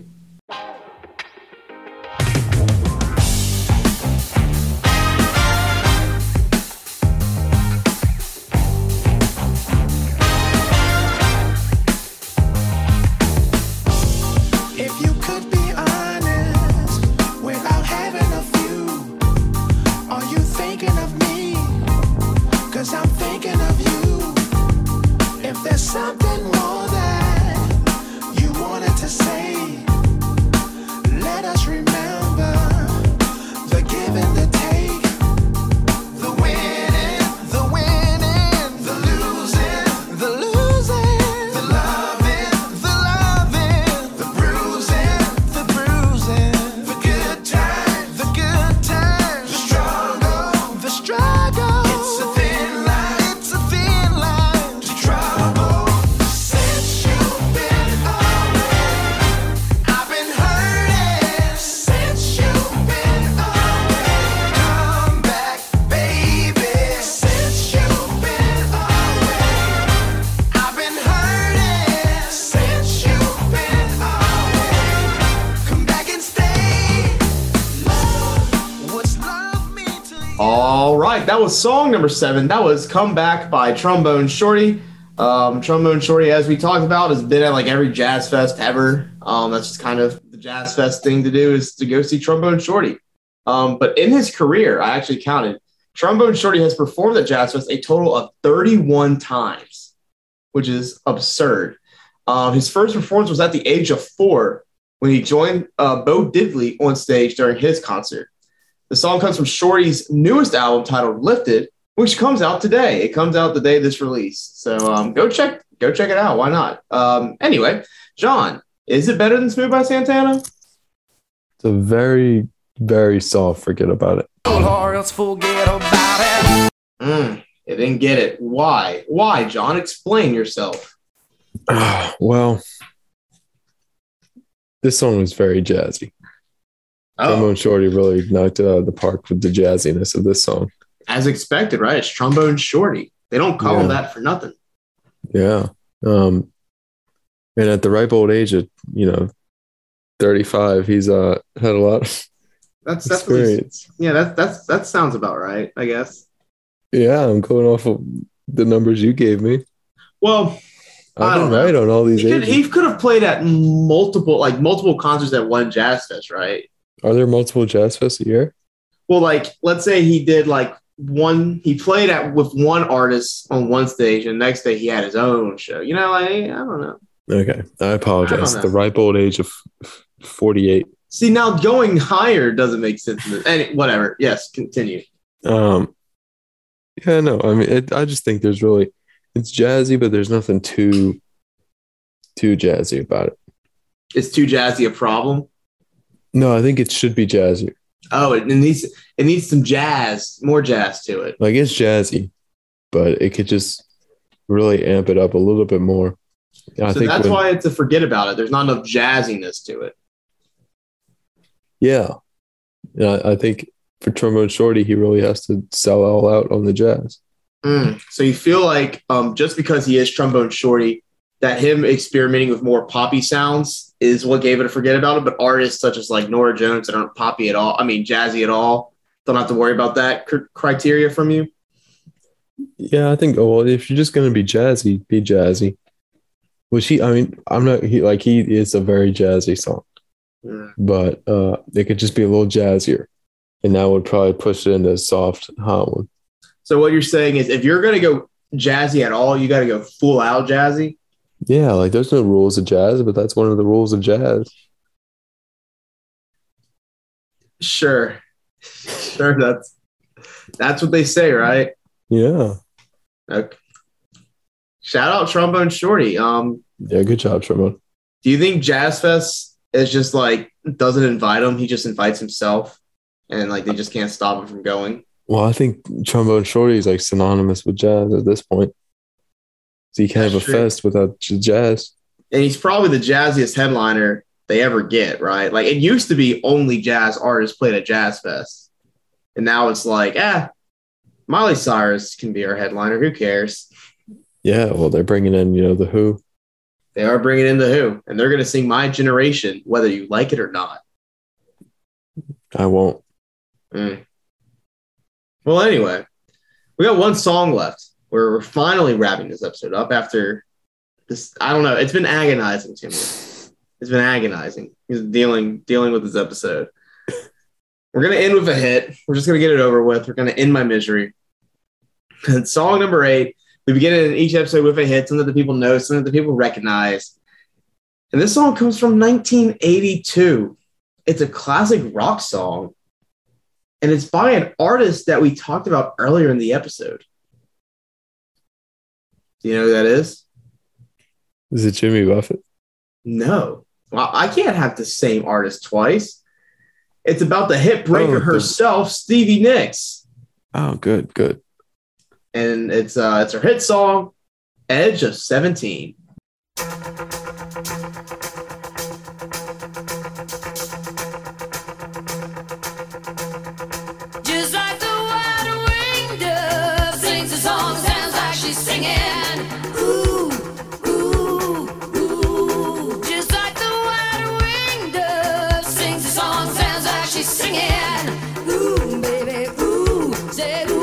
All right, that was song number seven. That was "Come Back" by Trombone Shorty. Um, Trombone Shorty, as we talked about, has been at like every jazz fest ever. Um, that's just kind of the jazz fest thing to do, is to go see Trombone Shorty. Um, but in his career, I actually counted, Trombone Shorty has performed at Jazz Fest a total of thirty-one times, which is absurd. Um, his first performance was at the age of four when he joined uh, Bo Diddley on stage during his concert. The song comes from Shorty's newest album titled Lifted, which comes out today. It comes out the day of this release. So um, go check go check it out. Why not? Um, anyway, John, is it better than Smooth by Santana? It's a very, very soft forget about it. Let's forget about it. Mm, it didn't get it. Why? Why, John? Explain yourself. Uh, well, this song was very jazzy. Oh, Trombone Shorty really knocked it out of the park with the jazziness of this song. as expected, right? It's Trombone Shorty. They don't call him Yeah. that for nothing. Yeah. Um, and at the ripe old age of, you know, thirty-five, he's uh had a lot of That's that's what he's- experience. yeah. That's that's that sounds about right, I guess. Yeah, I'm going off of the numbers you gave me. Well, I I've don't been know. right on all these he could, ages. he could have played at multiple like multiple concerts at one jazz fest, right? Are there multiple jazz fests a year? Well, like let's say he did like one. He played at with one artist on one stage, and the next day he had his own show. You know, like I don't know. Okay, I apologize. know. The ripe old age of forty-eight. See, now going higher doesn't make sense. Any, whatever. Yes, continue. Um, yeah, no, I mean, it, I just think there's really, it's jazzy, but there's nothing too, too jazzy about it. Is too jazzy a problem? No, I think it should be jazzy. Oh, it, it needs it needs some jazz, more jazz to it. Like it's jazzy, but it could just really amp it up a little bit more. I so think that's when- why it's a forget about it. There's not enough jazziness to it. Yeah. Yeah, I think for Trombone Shorty, he really has to sell all out on the jazz. Mm. So you feel like um, just because he is Trombone Shorty, that him experimenting with more poppy sounds is what gave it a forget about it. But artists such as like Nora Jones that aren't poppy at all, I mean jazzy at all, don't have to worry about that cr- criteria from you. Yeah, I think, oh, well, if you're just going to be jazzy, be jazzy. Which he, I mean, I'm not, he like, he is a very jazzy song, Mm. but uh, it could just be a little jazzier. And that would probably push it into a soft, hot one. So what you're saying is if you're going to go jazzy at all, you got to go full out jazzy. Yeah, like there's no rules of jazz, but that's one of the rules of jazz. Sure. Sure. That's, that's what they say, right? Yeah. Okay. Shout out Trombone Shorty. Um, Yeah, good job, Trombone. do you think Jazz Fest is just like doesn't invite him? He just invites himself, and like they just can't stop him from going. Well, I think Trombone Shorty is like synonymous with jazz at this point. So you can't That's have a true. fest without j- jazz. And he's probably the jazziest headliner they ever get, right? Like it used to be only jazz artists played at Jazz Fest, and now it's like, ah, Miley Cyrus can be our headliner. Who cares? Yeah, well, they're bringing in, you know, the Who. They are bringing in the Who, and they're going to sing My Generation, whether you like it or not. I won't. Mm. Well, anyway, we got one song left. We're, we're finally wrapping this episode up after this. I don't know. It's been agonizing to me. It's been agonizing dealing dealing with this episode. We're gonna end with a hit. We're just gonna get it over with. We're gonna end my misery. And song number eight. We begin in each episode with a hit, something that the people know, something that the people recognize. And this song comes from nineteen eighty-two. It's a classic rock song. And it's by an artist that we talked about earlier in the episode. Do you know who that is? Is it Jimmy Buffett? No. Well, I can't have the same artist twice. It's about the hit breaker Oh, the- herself, Stevie Nicks. Oh, good, good. And it's uh it's her hit song, Edge of seventeen. Just like the wide-winged dove sings a song, sounds like she's singing. Ooh, ooh, ooh. Just like the wide-winged dove sings a song, sounds like she's singing. Ooh, baby, ooh, say ooh.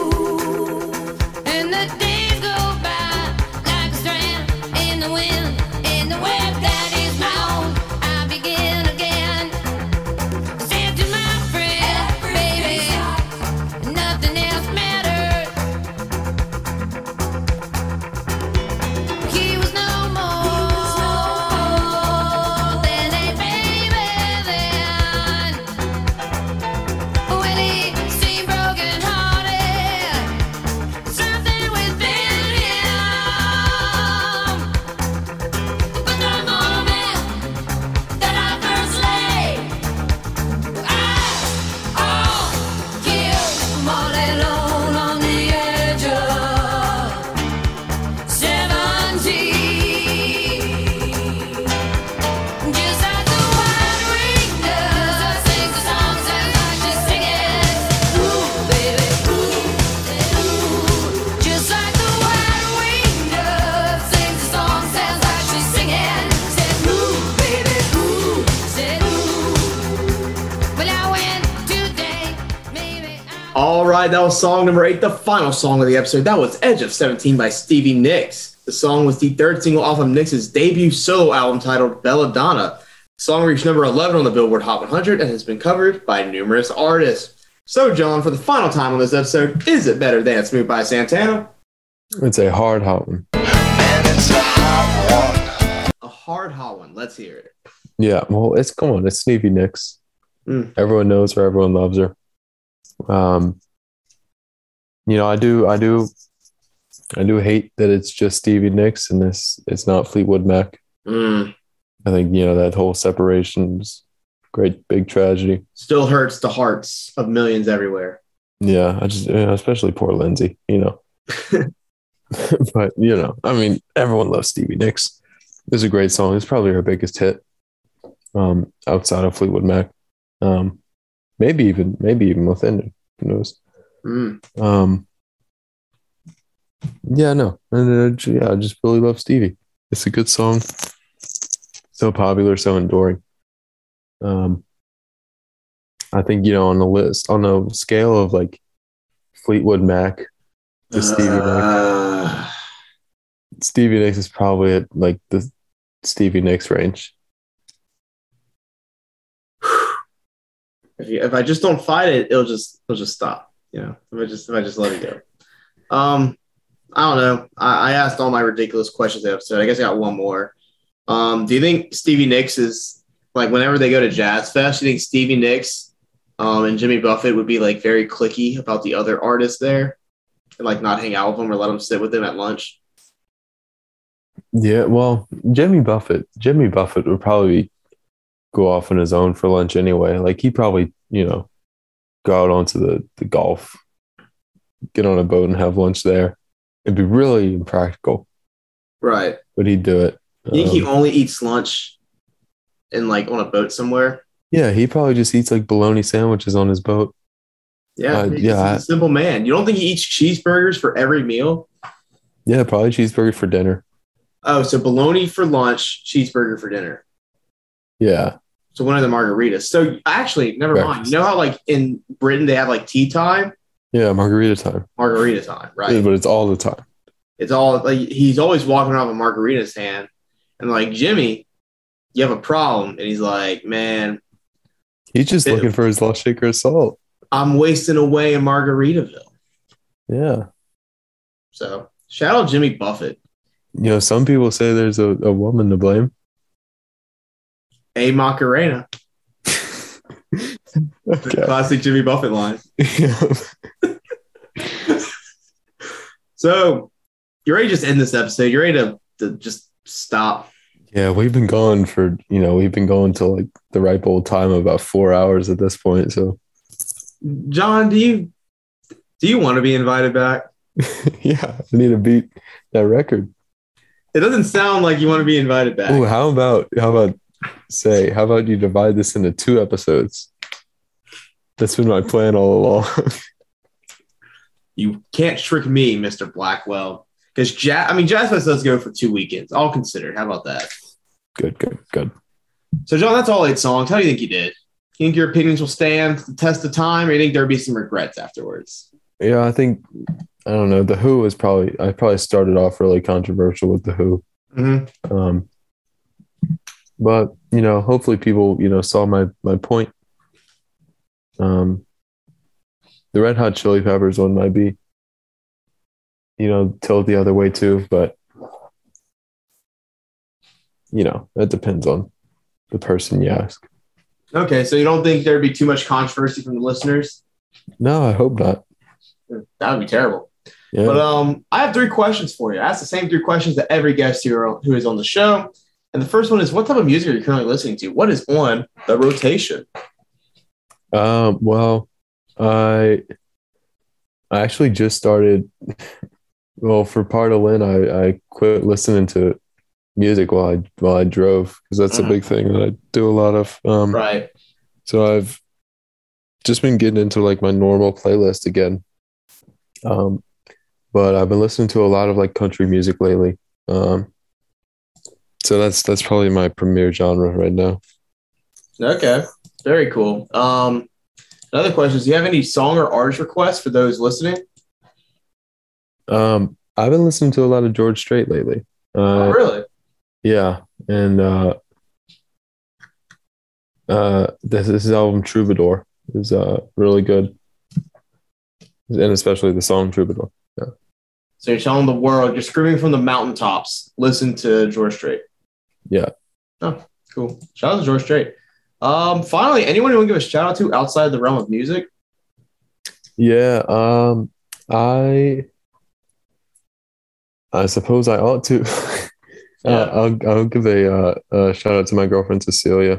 right, that was song number eight, the final song of the episode. That was Edge of seventeen by Stevie Nicks. The song was the third single off of Nicks' debut solo album titled Belladonna. The song reached number eleven on the Billboard Hot one hundred and has been covered by numerous artists. So, John, for the final time on this episode, is it better than Smooth by Santana? It's a hard hot one. And it's a hot one. A hard hot one. Let's hear it. Yeah, well, it's come on, it's Stevie Nicks. Mm. Everyone knows her, everyone loves her. Um, you know, I do, I do, I do hate that it's just Stevie Nicks and this, it's not Fleetwood Mac. Mm. I think, you know, that whole separation is great, big tragedy. Still hurts the hearts of millions everywhere. Yeah, I just, you know, especially poor Lindsay, you know. But, you know, I mean, everyone loves Stevie Nicks. It's a great song. It's probably her biggest hit um, outside of Fleetwood Mac. Um, maybe even, maybe even within it. Who knows? Mm. Um, yeah, no. And, uh, yeah, I just really love Stevie. It's a good song. So popular, so enduring. Um, I think, you know, on the list, on the scale of like Fleetwood Mac to Stevie Nicks, Uh, Stevie Nicks is probably at like the Stevie Nicks range. if, you, if I just don't fight it, it'll just it'll just stop. You know, if I just if I just let it go. Um, I don't know. I, I asked all my ridiculous questions episode. I guess I got one more. Um, do you think Stevie Nicks is like whenever they go to Jazz Fest? You think Stevie Nicks um, and Jimmy Buffett would be like very cliquey about the other artists there, and like not hang out with them or let them sit with them at lunch? Yeah, well, Jimmy Buffett, Jimmy Buffett would probably go off on his own for lunch anyway. Like he probably, you know, go out onto the, the golf, get on a boat and have lunch there. It'd be really impractical, Right. but he'd do it. You think he Um, only eats lunch in like on a boat somewhere? yeah, he probably just eats like bologna sandwiches on his boat. Yeah, Uh, he's yeah, a I- simple man. You don't think he eats cheeseburgers for every meal? Yeah, probably cheeseburger for dinner. Oh, so bologna for lunch, cheeseburger for dinner. Yeah, So one of the margaritas. So actually, never mind. Breakfast. You know how like in Britain they have like tea time, yeah, margarita time. margarita time, right? Yeah, but it's all the time. It's all like he's always walking around with a margarita in his hand, and like Jimmy, you have a problem, and he's like, man, He's just Ew. looking for his lost shaker of salt. I'm wasting away in Margaritaville. Yeah. So shout out Jimmy Buffett, You know, some people say there's a, a woman to blame. a Macarena, Okay. classic Jimmy Buffett line. So you're ready to just end this episode. You're ready to, to just stop. Yeah, we've been going for, you know, we've been going till like the ripe old time of about four hours at this point. So, John, do you do you want to be invited back? yeah, I need to beat that record. It doesn't sound like you want to be invited back. Oh, how about, how about say, how about you divide this into two episodes? That's been my plan all along. You can't trick me, Mister Blackwell. Because ja- I mean, Jazz Fest does go for two weekends, all considered. How about that? Good, good, good. So, John, that's all eight songs. How do you think you did? You think your opinions will stand the test of time, or you think there'll be some regrets afterwards? Yeah, I think, I don't know. The Who was probably, I probably started off really controversial with The Who. Mm-hmm. Um, but, you know, hopefully people, you know, saw my, my point. Um, the Red Hot Chili Peppers one might be, you know, tilt the other way too, but, you know, that depends on the person you ask. Okay, so you don't think there'd be too much controversy from the listeners? No, I hope not. That would be terrible. Yeah. But um, I have three questions for you. I ask the same three questions to every guest here who is on the show. And the first one is, what type of music are you currently listening to? What is on the rotation? Um, well, I I actually just started. Well, for part of Lynn, I, I quit listening to music while I while I drove because that's a Mhm. big thing that I do a lot of. Um, Right. So I've just been getting into like my normal playlist again. Um, but I've been listening to a lot of like country music lately. Um, so that's that's probably my premier genre right now. Okay. Very cool. Um, Another question is, do you have any song or artist requests for those listening? Um, I've been listening to a lot of George Strait lately. Uh, Oh, really? Yeah, and uh, uh, this this album Troubadour is uh really good, and especially the song Troubadour. Yeah, So you're telling the world, you're screaming from the mountaintops, listen to George Strait. yeah. Oh, cool. Shout out to George Strait. Um, finally, anyone you want to give a shout out to outside the realm of music? Yeah, um, I I suppose I ought to. Yeah. uh, I'll I'll give a, uh, a shout out to my girlfriend Cecilia,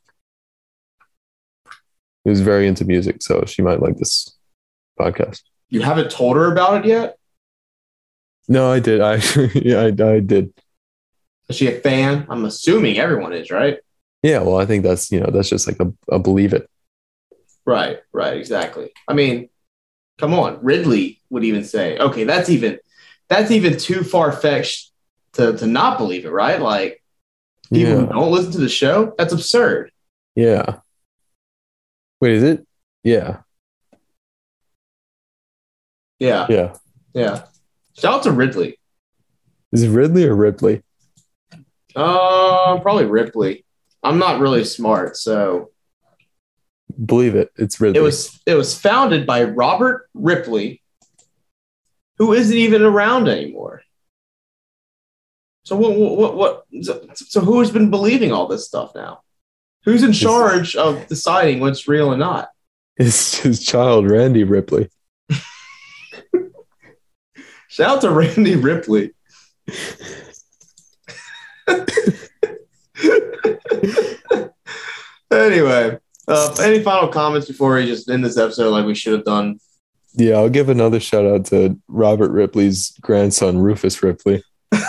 who's very into music, so she might like this podcast. You haven't told her about it yet? No, I did. I yeah, I, I did. Is she a fan? I'm assuming everyone is, right? Yeah, well, I think that's you know that's just like a, a believe it. Right, right, exactly. I mean, come on. Ridley would even say, okay, that's even that's even too far fetched to, to not believe it, right? Like people who Yeah, don't listen to the show, that's absurd. yeah. Wait, is it? Yeah, Yeah, yeah. yeah. Shout out to Ridley. Is it Ridley or Ripley? Uh, probably Ripley. I'm not really smart, so Believe it. It's Ridley. it was it was founded by Robert Ripley, who isn't even around anymore. So what what what so, so who's been believing all this stuff now? Who's in charge of deciding what's real and not? It's his child, Randy Ripley. Shout out to Randy Ripley. Anyway, uh, any final comments before we just end this episode like we should have done? Yeah, I'll give another shout out to Robert Ripley's grandson, Rufus Ripley.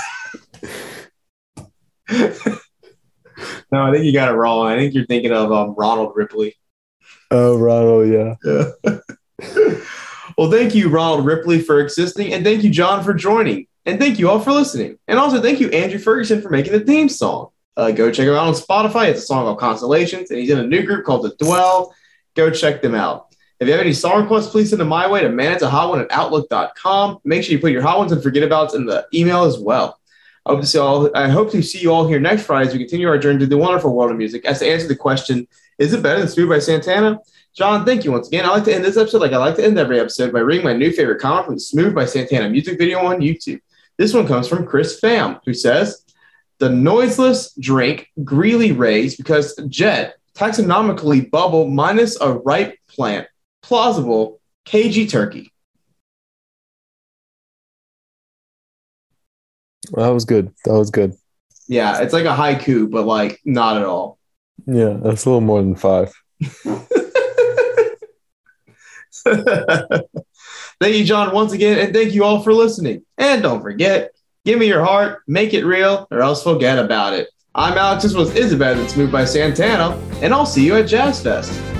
No, I think you got it wrong. I think you're thinking of um, Ronald Ripley. Oh, Ronald, yeah. Yeah. Well, thank you, Ronald Ripley, for existing, and thank you, John, for joining, and thank you all for listening, and also thank you, Andrew Ferguson, for making the theme song. Uh, go check him out on Spotify. It's a song called Constellations, and he's in a new group called The Dwell. Go check them out. If you have any song requests, please send them my way to man it's a hot one at outlook dot com. Make sure you put your hot ones and forget abouts in the email as well. I hope to see all. I hope to see you all here next Friday as we continue our journey to the wonderful world of music. As to answer the question, is it better than Smooth by Santana? John, thank you once again. I like to end this episode like I like to end every episode by reading my new favorite comment from the Smooth by Santana music video on YouTube. This one comes from Chris Pham, who says, "The noiseless drink Greeley raised because Jet taxonomically bubble minus a ripe plant, plausible K G turkey." Well, that was good. That was good. Yeah, it's like a haiku, but like not at all. Yeah, that's a little more than five. Thank you, John, once again, and thank you all for listening. And don't forget, give me your heart, make it real, or else forget about it. I'm Alex. This was Is It Better Than Smooth by Santana, and I'll see you at Jazz Fest.